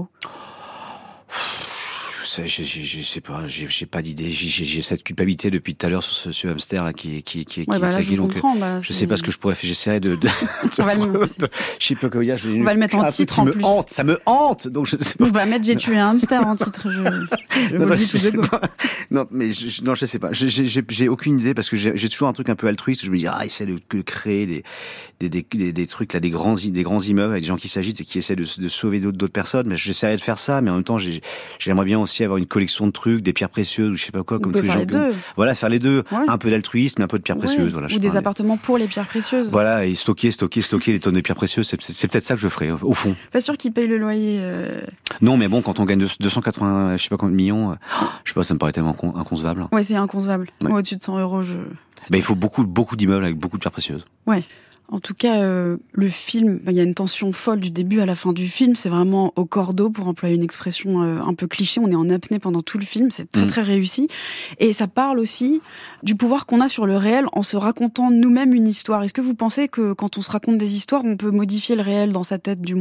Je, je, je, je sais pas, j'ai, j'ai pas d'idée. J'ai, j'ai cette culpabilité depuis tout à l'heure sur ce, ce hamster là qui, qui, qui, ouais, qui, bah là, qui je donc, comprends. Bah, je sais pas ce que je pourrais faire. J'essaierai de. de, on va de, le, de je sais pas comment dire. On va le mettre en titre en me plus. Hante, ça me hante. Donc je sais pas. On va mettre j'ai tué un hamster en titre. Je, je non, vous le dis tout de go. Non, mais je, non, je sais pas. J'ai, j'ai, j'ai aucune idée parce que j'ai, j'ai toujours un truc un peu altruiste. Je me dis ah, essaie de, de créer des, des, des, des, des trucs là, des grands, des grands immeubles avec des gens qui s'agitent et qui essaient de, de sauver d'autres, d'autres personnes. Mais j'essaierai de faire ça. Mais en même temps, j'ai, j'aimerais bien aussi avoir une collection de trucs, des pierres précieuses ou je sais pas quoi, on comme tous les gens. Les deux. Voilà, faire les deux. Ouais. Un peu d'altruisme, un peu de pierres ouais. précieuses. Voilà, ou des pas, appartements mais... pour les pierres précieuses. Voilà, et stocker, stocker, stocker les tonnes de pierres précieuses. C'est, c'est, c'est peut-être ça que je ferais, au fond. Pas sûr qu'ils payent le loyer. Euh... Non, mais bon, quand on gagne deux cent quatre-vingts, je sais pas combien de millions, euh, je sais pas, ça me paraît tellement con, inconcevable. Ouais, c'est inconcevable. Ouais. Au-dessus de cent euros, je. Bah, il faut beaucoup, beaucoup d'immeubles avec beaucoup de pierres précieuses. Ouais. En tout cas, euh, le film, il y a une tension folle du début à la fin du film. C'est vraiment au cordeau, pour employer une expression euh, un peu cliché. On est en apnée pendant tout le film. C'est très, mmh. très réussi. Et ça parle aussi du pouvoir qu'on a sur le réel en se racontant nous-mêmes une histoire. Est-ce que vous pensez que quand on se raconte des histoires, on peut modifier le réel dans sa tête, du moins ?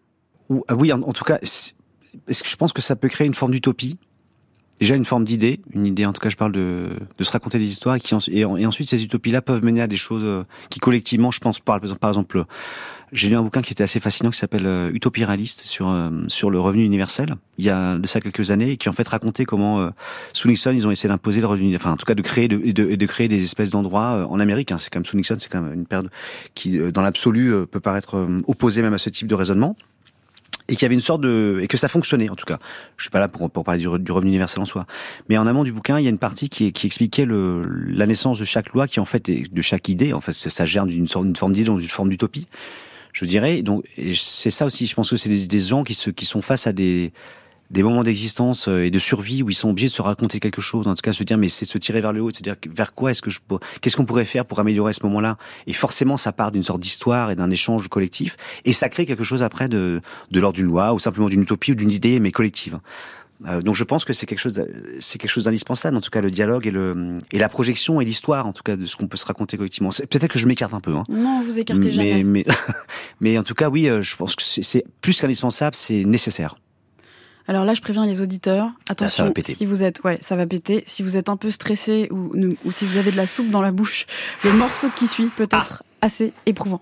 Oui, en, en tout cas, est-ce que je pense que ça peut créer une forme d'utopie ? Déjà une forme d'idée, une idée en tout cas je parle de, de se raconter des histoires et, qui, et, et ensuite ces utopies-là peuvent mener à des choses qui collectivement, je pense par, par exemple, j'ai lu un bouquin qui était assez fascinant qui s'appelle euh, Utopie réaliste sur, euh, sur le revenu universel, il y a de ça quelques années, et qui en fait racontait comment euh, sous Nixon ils ont essayé d'imposer le revenu, enfin en tout cas de créer, de, de, de créer des espèces d'endroits euh, en Amérique, hein, c'est quand même sous Nixon, c'est quand même une période qui euh, dans l'absolu euh, peut paraître euh, opposée même à ce type de raisonnement. Et qu'il y avait une sorte de, et que ça fonctionnait, en tout cas. Je suis pas là pour, pour parler du, du revenu universel en soi. Mais en amont du bouquin, il y a une partie qui, qui expliquait le, la naissance de chaque loi, qui en fait, est, de chaque idée, en fait, ça germe d'une sorte, une forme d'idée, donc d'une forme d'utopie, je dirais. Donc, c'est ça aussi. Je pense que c'est des, des gens qui se, qui sont face à des, des moments d'existence et de survie où ils sont obligés de se raconter quelque chose, en tout cas se dire mais c'est se tirer vers le haut, se dire vers quoi est-ce que je qu'est-ce qu'on pourrait faire pour améliorer ce moment-là, et forcément ça part d'une sorte d'histoire et d'un échange collectif et ça crée quelque chose après de de l'ordre d'une loi ou simplement d'une utopie ou d'une idée mais collective. Euh, donc je pense que c'est quelque chose c'est quelque chose d'indispensable, en tout cas le dialogue et le et la projection et l'histoire en tout cas de ce qu'on peut se raconter collectivement. C'est, peut-être que je m'écarte un peu hein. Non, vous écartez mais, jamais. Mais mais en tout cas oui, je pense que c'est, c'est plus qu'indispensable, c'est nécessaire. Alors là, je préviens les auditeurs, attention, ah, si vous êtes, ouais, ça va péter. Si vous êtes un peu stressé ou, ou si vous avez de la soupe dans la bouche, le morceau qui suit peut être ah. assez éprouvant.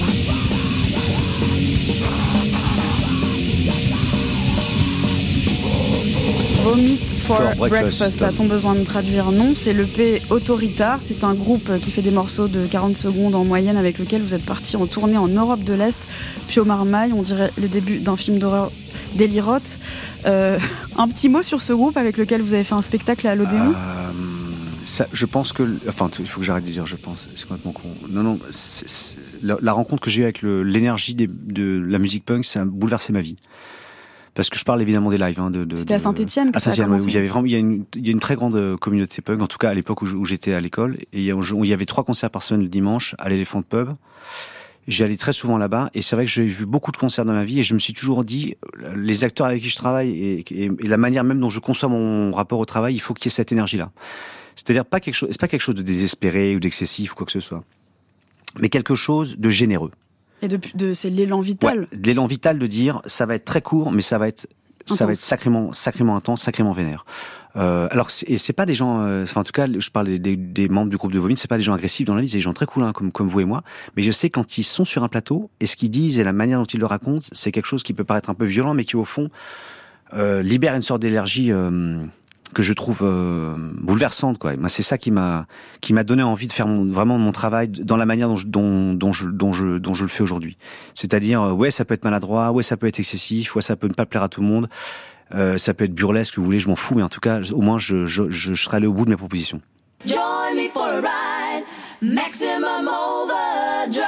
Vomit for, for breakfast, breakfast. A-t-on besoin de traduire? Non, c'est l'E P Autoritar. C'est un groupe qui fait des morceaux de quarante secondes en moyenne avec lequel vous êtes parti en tournée en Europe de l'Est. Pio Marmaille, on dirait le début d'un film d'horreur délirote. Euh, un petit mot sur ce groupe avec lequel vous avez fait un spectacle à l'Odéon. euh, ça, Je pense que... Enfin, il faut que j'arrête de dire je pense. C'est complètement con. Non, non. C'est, c'est, la, la rencontre que j'ai eue avec le, l'énergie des, de la musique punk, ça a bouleversé ma vie. Parce que je parle évidemment des lives. Hein, de, de, C'était à Saint-Étienne que à ça a commencé. commencé. Oui, il y avait vraiment, il y a une, il y a une très grande communauté punk, en tout cas à l'époque où, où j'étais à l'école. Et il y, a, il y avait trois concerts par semaine le dimanche à l'Elephant Pub. J'allais très souvent là-bas et c'est vrai que j'ai vu beaucoup de concerts dans ma vie et je me suis toujours dit, les acteurs avec qui je travaille et, et, et la manière même dont je conçois mon rapport au travail, il faut qu'il y ait cette énergie-là. C'est-à-dire pas quelque chose, c'est pas quelque chose de désespéré ou d'excessif ou quoi que ce soit, mais quelque chose de généreux. Et de, de c'est l'élan vital. Ouais, l'élan vital de dire, ça va être très court, mais ça va être, intense. Ça va être sacrément, sacrément intense, sacrément vénère. Euh, alors, c'est, et c'est pas des gens, euh, enfin, en tout cas, je parle des, des, des membres du groupe de Vomit, c'est pas des gens agressifs dans la vie, c'est des gens très cool, hein, comme, comme vous et moi. Mais je sais quand ils sont sur un plateau, et ce qu'ils disent et la manière dont ils le racontent, c'est quelque chose qui peut paraître un peu violent, mais qui, au fond, euh, libère une sorte d'énergie euh, que je trouve euh, bouleversante, quoi. Et moi, c'est ça qui m'a, qui m'a donné envie de faire mon, vraiment mon travail dans la manière dont je, dont, dont je, dont je, dont je le fais aujourd'hui. C'est-à-dire, euh, ouais, ça peut être maladroit, ouais, ça peut être excessif, ouais, ça peut ne pas plaire à tout le monde. Euh, ça peut être burlesque, vous voulez, je m'en fous, mais en tout cas, au moins, je, je, je, je serai allé au bout de mes propositions. Join me for a ride, maximum overdrive.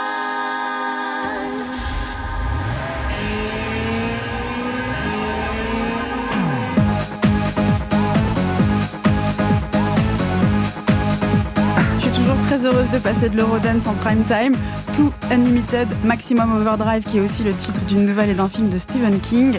Je suis toujours très heureuse de passer de l'Eurodance en prime time. To Unlimited, Maximum Overdrive, qui est aussi le titre d'une nouvelle et d'un film de Stephen King.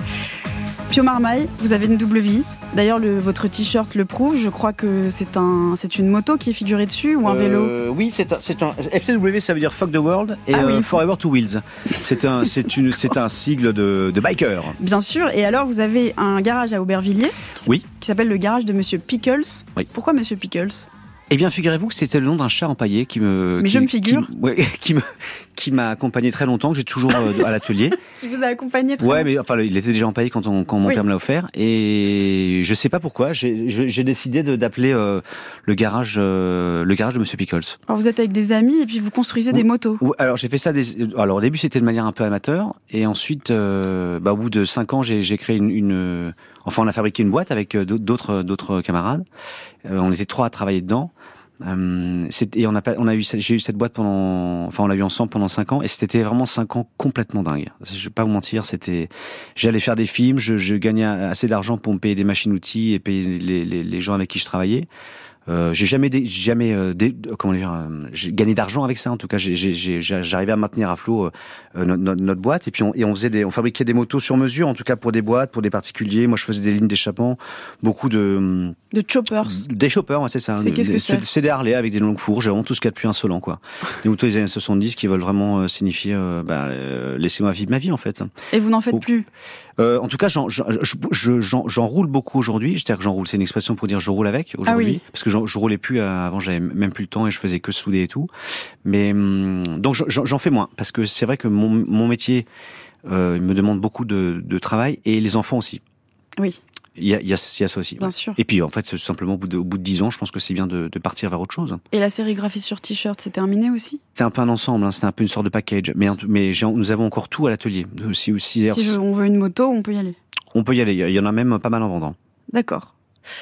Pio Marmaille, vous avez une double vie. D'ailleurs, le, votre t-shirt le prouve. Je crois que c'est, un, c'est une moto qui est figurée dessus ou un euh, vélo. Oui, c'est un, c'est un F T W, ça veut dire Fuck the World, et ah oui, euh, Forever Two Wheels. C'est un, c'est une, c'est un sigle de, de biker. Bien sûr. Et alors, vous avez un garage à Aubervilliers. Qui, oui. Qui s'appelle le garage de Monsieur Pickles. Oui. Pourquoi Monsieur Pickles ? Eh bien, figurez-vous que c'était le nom d'un chat empaillé qui me. Mais qui, je me figure. Qui, ouais, qui me, qui m'a accompagné très longtemps, que j'ai toujours euh, à l'atelier. Qui vous a accompagné très Ouais, longtemps. mais enfin, il était déjà empaillé quand, on, quand mon oui. père me l'a offert. Et je sais pas pourquoi, j'ai, j'ai décidé de, d'appeler euh, le garage, euh, le garage de Monsieur Pickles. Alors, vous êtes avec des amis et puis vous construisez ou, des motos. Ou, alors, j'ai fait ça. Des, alors, au début, c'était de manière un peu amateur, et ensuite, euh, bah, au bout de cinq ans, j'ai, j'ai créé une, une. Enfin, on a fabriqué une boîte avec d'autres, d'autres camarades. Euh, on était trois à travailler dedans. Euh, et on a pas, on a eu, j'ai eu cette boîte pendant, enfin on l'a eu ensemble pendant cinq ans, et c'était vraiment cinq ans complètement dingues. Je vais pas vous mentir, c'était, j'allais faire des films, je, je gagnais assez d'argent pour me payer des machines-outils et payer les, les, les gens avec qui je travaillais. Euh, j'ai jamais, dé, jamais, euh, dé, comment dire, euh, j'ai gagné d'argent avec ça. En tout cas, j'ai, j'ai, j'ai, j'arrivais à maintenir à flot euh, notre, notre, notre boîte. Et puis on, et on faisait des, on fabriquait des motos sur mesure, en tout cas pour des boîtes, pour des particuliers. Moi, je faisais des lignes d'échappement, beaucoup de de choppers. Des choppers, ouais, c'est ça. C'est, qu'est-ce que c'est, c'est des Harley avec des longues fourches. J'ai vraiment tout ce qu'il y a de plus insolent, quoi. Des motos des années soixante-dix qui veulent vraiment euh, signifier, euh, bah, euh, laissez-moi vivre ma vie, en fait. Et vous n'en faites oh. plus. Euh, en tout cas, j'en, j'en, j'en, j'en, j'en roule beaucoup aujourd'hui. C'est-à-dire que j'en roule, c'est une expression pour dire je roule avec aujourd'hui, ah oui. Parce que j'en, je roulais plus avant, j'avais même plus le temps et je faisais que souder et tout. Mais donc j'en, j'en fais moins parce que c'est vrai que mon, mon métier euh, me demande beaucoup de, de travail, et les enfants aussi. Oui. Il y a, il y a, il y a ça aussi. Bien ouais. sûr. Et puis en fait, c'est simplement au bout de, au bout de dix ans, je pense que c'est bien de, de partir vers autre chose. Et la sérigraphie sur t-shirt, c'est terminé aussi ? C'est un peu un ensemble, hein, c'est un peu une sorte de package. Mais, mais j'ai, nous avons encore tout à l'atelier. Si, si, si je, on veut une moto, on peut y aller. On peut y aller. Il y en a même pas mal en vendant. D'accord.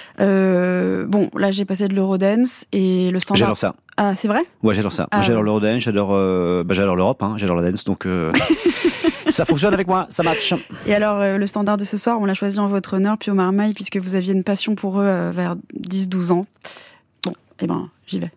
Euh, bon, là j'ai passé de l'Eurodance et le standard. J'adore ça. Ah, c'est vrai ? Ouais, j'adore ça. Ah, j'adore l'Eurodance, j'adore, euh, bah, j'adore l'Europe, hein, j'adore la dance, donc euh, ça fonctionne avec moi, ça match. Et alors, euh, le standard de ce soir, on l'a choisi en votre honneur, Pio Marmaille, puisque vous aviez une passion pour eux euh, vers dix douze ans. Bon, eh ben, j'y vais.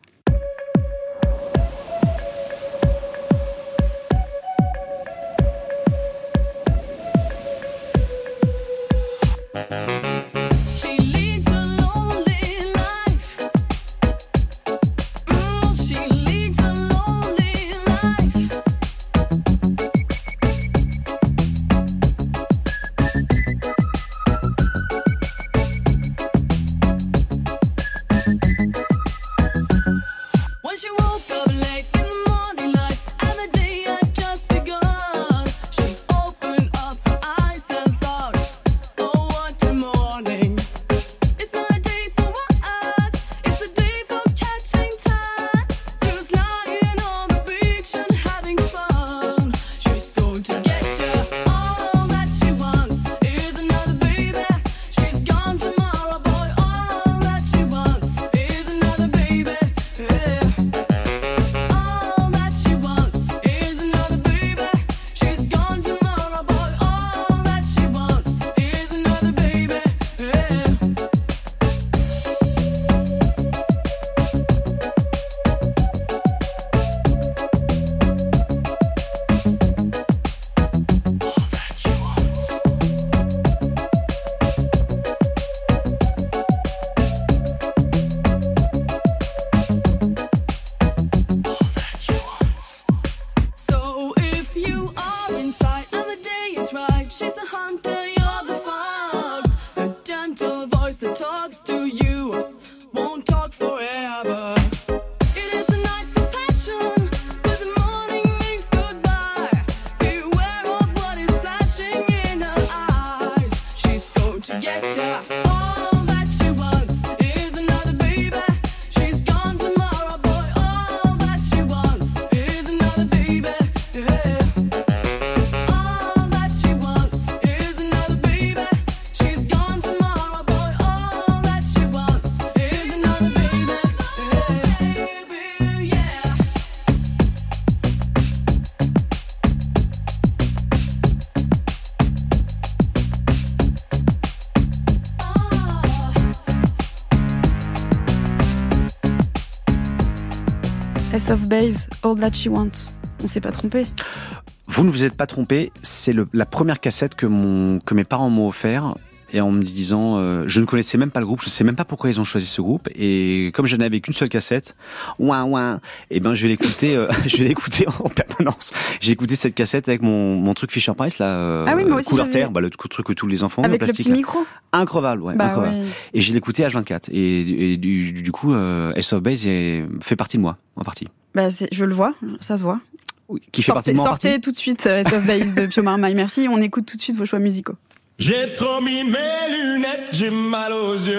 Ace of Base, All That She Wants. On s'est pas trompé. Vous ne vous êtes pas trompé, c'est le, la première cassette que, mon, que mes parents m'ont offert. Et en me disant, euh, je ne connaissais même pas le groupe, je ne sais même pas pourquoi ils ont choisi ce groupe. Et comme je n'avais qu'une seule cassette, ouin ouin, et ben je vais l'écouter, euh, je vais l'écouter en permanence. J'ai écouté cette cassette avec mon mon truc Fisher Price là, euh, ah oui, moi aussi, couleur j'avais... terre, bah le truc que tous les enfants ont. Avec le le plastique. petit micro. Incroyable, ouais, bah incroyable. Ouais. Et j'ai l'écouté à H vingt-quatre. Et, et du, du coup, euh, Ace of Base est, fait partie de moi, en partie. Bah c'est, je le vois, ça se voit. Oui, qui fait sortez, partie de moi en sortez partie. tout de suite Ace of Base de Pio Marmaille. Merci, on écoute tout de suite vos choix musicaux. J'ai trop mis mes lunettes, j'ai mal aux yeux.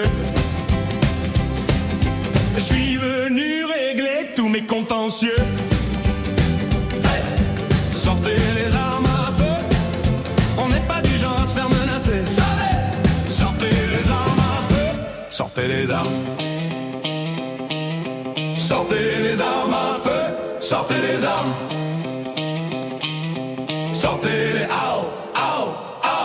Je suis venu régler tous mes contentieux. Hey, sortez les armes à feu, on n'est pas du genre à se faire menacer. Jamais. Sortez les armes à feu, sortez les armes. Sortez les armes à feu, sortez les armes. Sortez les out, out.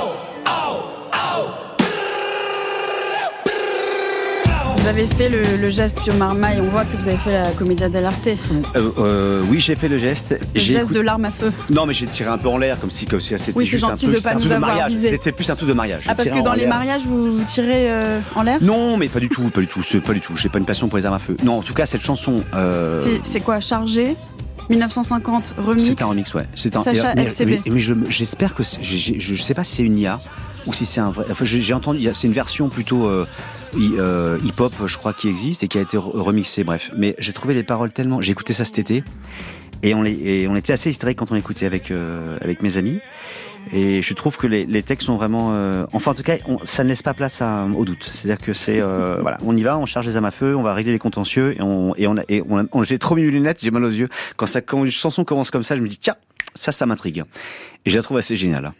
Vous avez fait le, le geste Pio Marmaille, on voit que vous avez fait la Commedia dell'arte. Euh, euh, oui, j'ai fait le geste. Le j'ai geste écout... de l'arme à feu. Non, mais j'ai tiré un peu en l'air, comme si, comme si c'était oui, c'est juste gentil un peu, de pas un nous truc de avoir mariage. visé. C'était plus un truc de mariage. Ah, parce que dans les mariages, vous tirez euh, en l'air ? Non, mais pas du tout, pas du tout, c'est pas du tout. J'ai pas une passion pour les armes à feu. Non, en tout cas, cette chanson. Euh... C'est, c'est quoi, Chargé mille neuf cent cinquante remix. C'est un remix, ouais. C'est un. Sacha mais, F C B. Mais, mais je, j'espère que c'est, je, je sais pas si c'est une I A ou si c'est un vrai. Enfin, j'ai entendu, c'est une version plutôt euh, euh, hip-hop, je crois, qui existe et qui a été remixée. Bref, mais j'ai trouvé les paroles tellement. J'ai écouté ça cet été et on, les, et on était assez hystériques quand on l'écoutait avec euh, avec mes amis. Et je trouve que les, les textes sont vraiment. Euh, enfin, en tout cas, on, ça ne laisse pas place à, au doute. C'est-à-dire que c'est euh, voilà, on y va, on charge les armes à feu, on va régler les contentieux et on et on, a, et on, on j'ai trop mis les lunettes, j'ai mal aux yeux. Quand ça, quand une chanson commence comme ça, je me dis tiens, ça, ça m'intrigue. Et je la trouve assez géniale.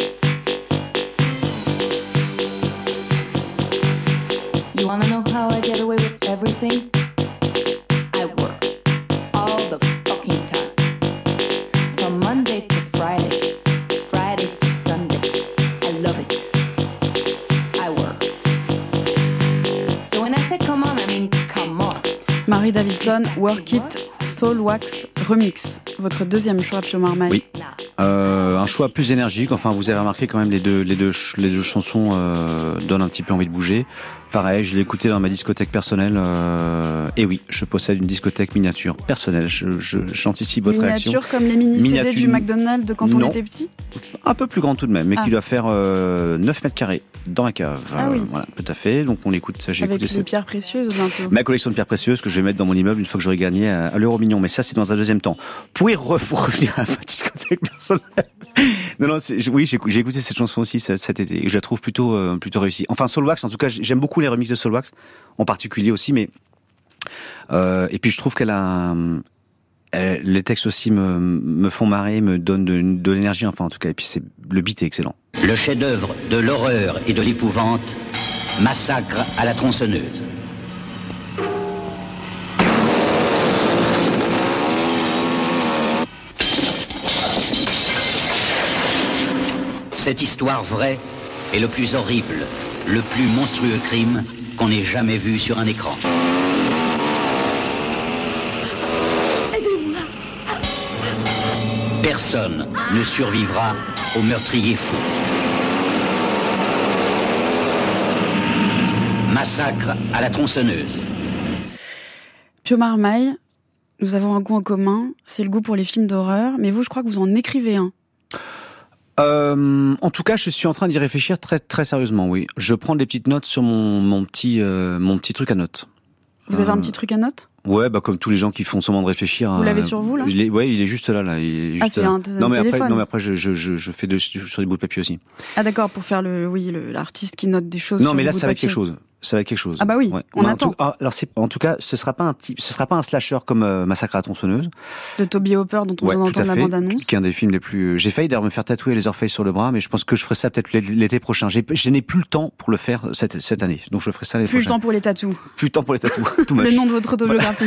You wanna know how I get away with everything? I work all the fucking time. From Monday to Friday, Friday to Sunday. I love it. I work. So when I say come on, I mean come on. Marie Davidson, Work It, Soul Wax Remix. Votre deuxième choix, Pio Marmaille. Oui. Euh, un choix plus énergique. Enfin, vous avez remarqué quand même les deux, les deux, les deux chansons euh, donnent un petit peu envie de bouger. Pareil, je l'ai écouté dans ma discothèque personnelle. Euh, et oui, je possède une discothèque miniature personnelle. Je, je, j'anticipe votre miniature réaction. Miniature comme les mini-C D miniature... du McDonald's de quand non. on était petit. Un peu plus grande tout de même, mais ah. qui doit faire euh, neuf mètres carrés dans la cave. Ah oui. Euh, voilà, tout à fait. Donc on écoute. J'ai Avec écouté les cette... pierres précieuses bientôt. Ma collection de pierres précieuses que je vais mettre dans mon immeuble une fois que j'aurai gagné à, à l'euro million. Mais ça, c'est dans un deuxième temps. Pour y re, pour revenir à ma discothèque personnelle. non, non, c'est, oui, j'ai, j'ai écouté cette chanson aussi cet, cet été et je la trouve plutôt, euh, plutôt réussie. Enfin, Soulwax, en tout cas, j'aime beaucoup les remixes de Soulwax, en particulier aussi, mais euh, et puis je trouve qu'elle a, euh, les textes aussi me, me font marrer, me donnent de, de l'énergie, enfin en tout cas, et puis c'est le beat est excellent. Le chef-d'œuvre de l'horreur et de l'épouvante, Massacre à la tronçonneuse. Cette histoire vraie est le plus horrible, le plus monstrueux crime qu'on ait jamais vu sur un écran. Personne ne survivra au meurtrier fou. Massacre à la tronçonneuse. Pio Marmaille, nous avons un goût en commun, c'est le goût pour les films d'horreur, mais vous, je crois que vous en écrivez un. Euh, en tout cas, je suis en train d'y réfléchir très très sérieusement. Oui, je prends des petites notes sur mon mon petit euh, mon petit truc à notes. Vous avez euh, un petit truc à notes ? Ouais, bah comme tous les gens qui font seulement de réfléchir. Vous euh, l'avez sur vous là ? il est, ouais, il est juste là là. Il est juste ah, c'est là. un, un non mais téléphone. après, non mais après, je je je, je fais de, sur des bouts de papier aussi. Ah d'accord, pour faire le oui le, l'artiste qui note des choses. Non sur mais là bout ça de va être papier. quelque chose. Ça va être quelque chose. Ah bah oui, ouais. on, on a attend. Tout, ah, alors c'est en tout cas, ce sera pas un type, ce sera pas un slasher comme euh, Massacre à la tronçonneuse. De Toby Hopper dont on ouais, vient d'entendre la bande-annonce. Qui est un des films les plus. J'ai failli d'ailleurs me faire tatouer les orpheilles sur le bras, mais je pense que je ferai ça peut-être l'été prochain. J'ai, je n'ai plus le temps pour le faire cette cette année, donc je ferai ça l'année prochaine. Plus le temps pour les tatous. Plus le temps pour les tatous. Tout le nom de votre autobiographie.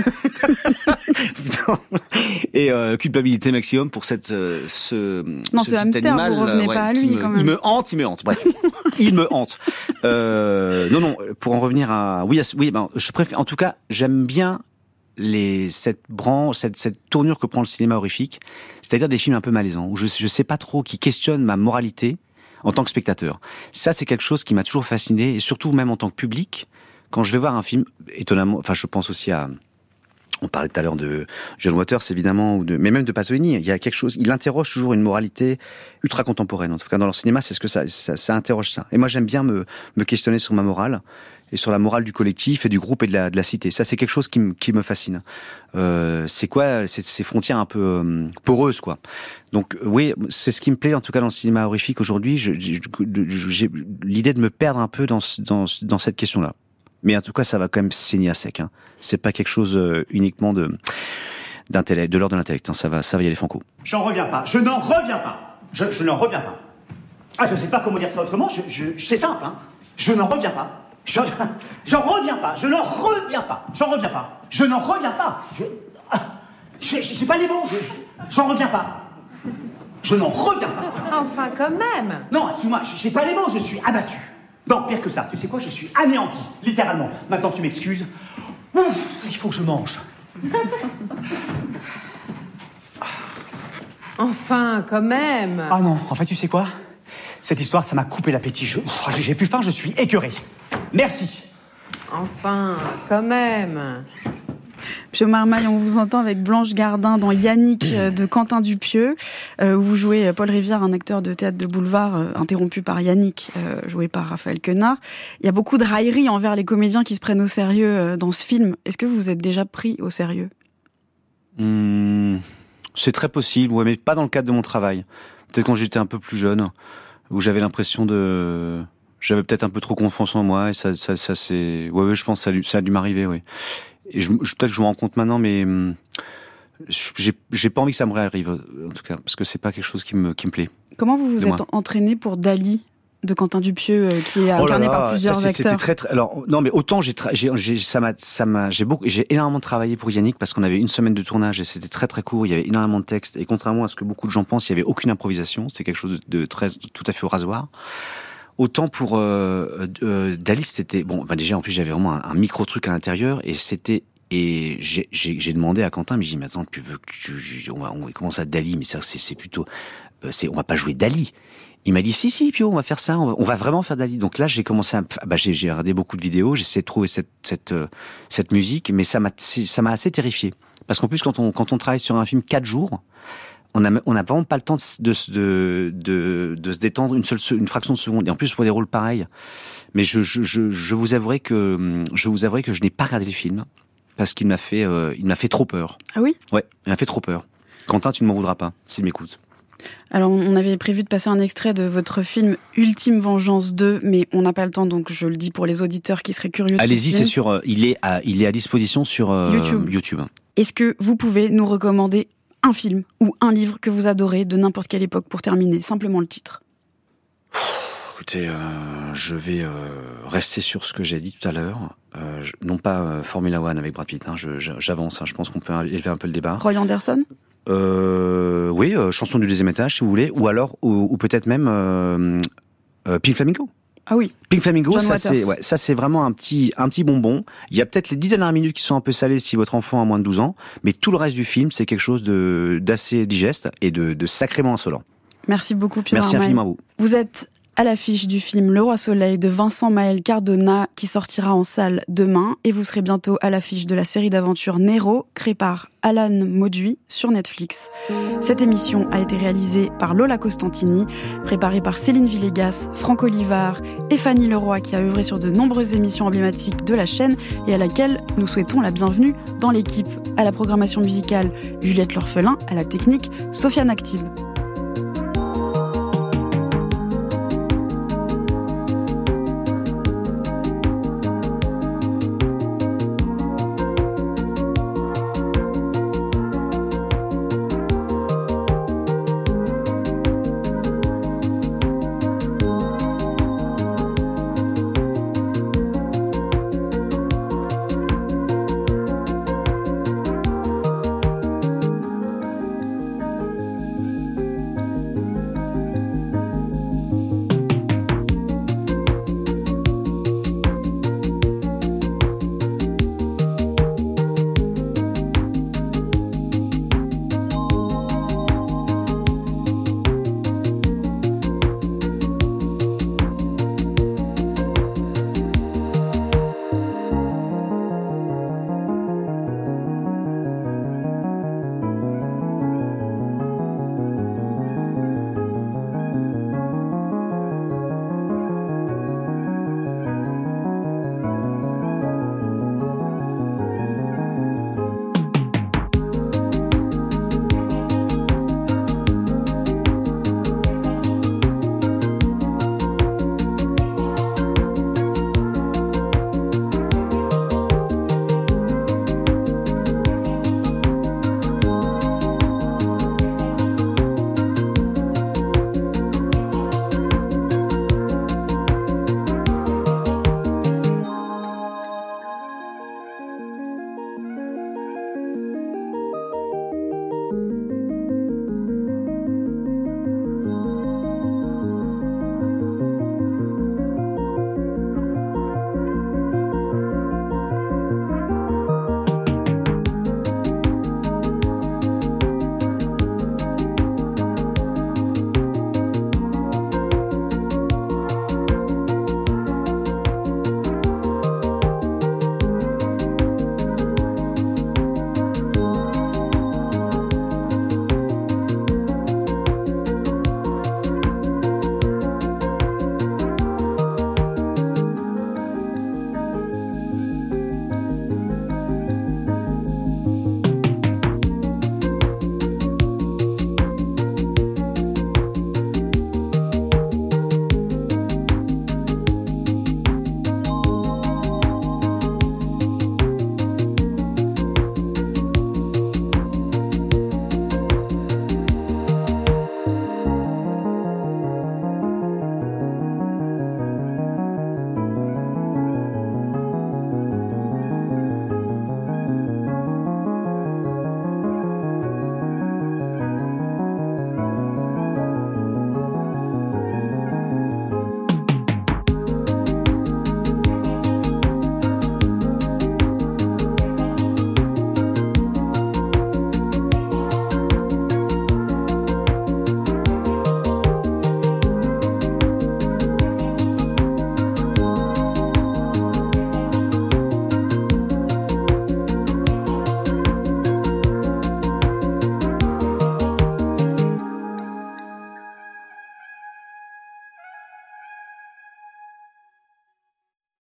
Et euh, culpabilité maximum pour cette euh, ce. Non, ce, ce hamster, animal, vous revenez euh, ouais, pas à lui me, quand même. Il me hante, il me hante. Bref, il me hante. Euh, non, non. Pour en revenir à oui, à, oui. Ben, je préfère. En tout cas, j'aime bien les, cette branche, cette, cette tournure que prend le cinéma horrifique, c'est-à-dire des films un peu malaisants, où je ne sais pas trop, qui questionnent ma moralité en tant que spectateur. Ça, c'est quelque chose qui m'a toujours fasciné, et surtout même en tant que public, quand je vais voir un film, étonnamment, enfin je pense aussi à... On parlait tout à l'heure de John Waters, évidemment, ou de, mais même de Pasolini. Il y a quelque chose, il interroge toujours une moralité ultra contemporaine. En tout cas, dans leur cinéma, c'est ce que ça, ça, ça interroge ça. Et moi, j'aime bien me, me questionner sur ma morale et sur la morale du collectif et du groupe et de la, de la cité. Ça, c'est quelque chose qui me, qui me fascine. Euh, c'est quoi, c'est ces frontières un peu euh, poreuses, quoi. Donc, oui, c'est ce qui me plaît, en tout cas, dans le cinéma horrifique aujourd'hui. Je, je, je, j'ai l'idée de me perdre un peu dans, dans, dans cette question-là. Mais en tout cas, ça va quand même saigner à sec. Hein. C'est pas quelque chose euh, uniquement de d'intellect, de l'ordre de l'intellect. Hein. Ça va, ça va y aller franco. J'en reviens pas. Je n'en reviens pas. Je, je n'en reviens pas. Ah, je sais pas comment dire ça autrement. Je, je, c'est simple. Hein. Je n'en reviens pas. Je, j'en reviens pas. Je n'en reviens pas. J'en reviens pas. Je n'en reviens pas. Je, je, je sais pas les mots. Je, je, j'en reviens pas. Je n'en reviens pas. Enfin, quand même. Non, excuse-moi. Je sais pas les mots. Je suis abattu. Non, pire que ça. Tu sais quoi? Je suis anéanti, littéralement. Maintenant, tu m'excuses. Ouf, il faut que je mange. Enfin, quand même. Ah non, en fait, tu sais quoi? Cette histoire, ça m'a coupé l'appétit. Je... Ouf, j'ai plus faim, je suis écœuré. Merci. Enfin, quand même. Pio Marmaille, on vous entend avec Blanche Gardin dans Yannick de Quentin Dupieux, euh, où vous jouez Paul Rivière, un acteur de théâtre de boulevard, euh, interrompu par Yannick, euh, joué par Raphaël Quenard. Il y a beaucoup de raillerie envers les comédiens qui se prennent au sérieux euh, dans ce film. Est-ce que vous vous êtes déjà pris au sérieux? Mmh, c'est très possible, ouais, mais pas dans le cadre de mon travail. Peut-être quand j'étais un peu plus jeune, où j'avais l'impression de... J'avais peut-être un peu trop confiance en moi, et ça, ça, ça c'est... Ouais, ouais, je pense que ça a dû, ça a dû m'arriver, oui. Et je, je, peut-être que je me rends compte maintenant, mais j'ai, j'ai pas envie que ça me réarrive, en tout cas, parce que c'est pas quelque chose qui me, qui me plaît. Comment vous vous êtes entraîné pour Dali de Quentin Dupieux, euh, qui est incarné oh là là, par plusieurs ça, acteurs? C'était très, très, alors, non, mais autant j'ai, tra- j'ai, j'ai, ça m'a, ça m'a, j'ai beaucoup, j'ai énormément travaillé pour Yannick parce qu'on avait une semaine de tournage et c'était très très court. Il y avait énormément de textes et contrairement à ce que beaucoup de gens pensent, il y avait aucune improvisation. C'était quelque chose de, de très, tout à fait au rasoir. Autant pour euh, euh, Dali, c'était bon. Bah déjà, en plus, j'avais vraiment un, un micro truc à l'intérieur, et c'était et j'ai, j'ai, j'ai demandé à Quentin, mais j'ai dit, mais attends, tu veux que tu, on va, on commence à Dali, mais ça, c'est, c'est plutôt, euh, c'est, on va pas jouer Dali. Il m'a dit, si, si, Pio, on va faire ça, on va, on va vraiment faire Dali. Donc là, j'ai commencé à, bah, j'ai, j'ai regardé beaucoup de vidéos, j'ai essayé de trouver cette, cette, euh, cette musique, mais ça m'a, ça m'a assez terrifié, parce qu'en plus, quand on, quand on travaille sur un film quatre jours. On a, on a vraiment pas le temps de, de, de, de se détendre une seule, une fraction de seconde. Et en plus, pour des rôles pareils. Mais je, je, je, je vous avouerai que, je vous avouerai que je n'ai pas regardé le film. Parce qu'il m'a fait, euh, il m'a fait trop peur. Ah oui? Ouais, il m'a fait trop peur. Quentin, tu ne m'en voudras pas, s'il m'écoute. Alors, on avait prévu de passer un extrait de votre film Ultime Vengeance deux, mais on n'a pas le temps, donc je le dis pour les auditeurs qui seraient curieux. Allez-y, c'est sur, euh, il est à, il est à disposition sur euh, YouTube. YouTube. Est-ce que vous pouvez nous recommander un film ou un livre que vous adorez de n'importe quelle époque pour terminer, simplement le titre? Écoutez, euh, je vais euh, rester sur ce que j'ai dit tout à l'heure. Euh, je, non pas euh, Formula One avec Brad Pitt, hein, je, je, j'avance, hein, je pense qu'on peut élever un peu le débat. Roy Anderson? euh, Oui, euh, Chanson du deuxième étage, si vous voulez, ou alors, ou, ou peut-être même euh, euh, Pink Flamingo. Ah oui. Pink Flamingo, John ça Waters. c'est, ouais, ça c'est vraiment un petit, un petit bonbon. Il y a peut-être les dix dernières minutes qui sont un peu salées si votre enfant a moins de douze ans, mais tout le reste du film, c'est quelque chose de, d'assez digeste et de, de sacrément insolent. Merci beaucoup, Pio Merci Marmaille. infiniment à vous. Vous êtes à l'affiche du film Le Roi Soleil de Vincent Maël Cardona qui sortira en salle demain, et vous serez bientôt à l'affiche de la série d'aventures Nero créée par Alan Mauduit sur Netflix. Cette émission a été réalisée par Lola Costantini, préparée par Céline Villegas, Franck Olivard et Fanny Leroy, qui a œuvré sur de nombreuses émissions emblématiques de la chaîne et à laquelle nous souhaitons la bienvenue dans l'équipe. À la programmation musicale, Juliette L'Orphelin, à la technique, Sofiane Active.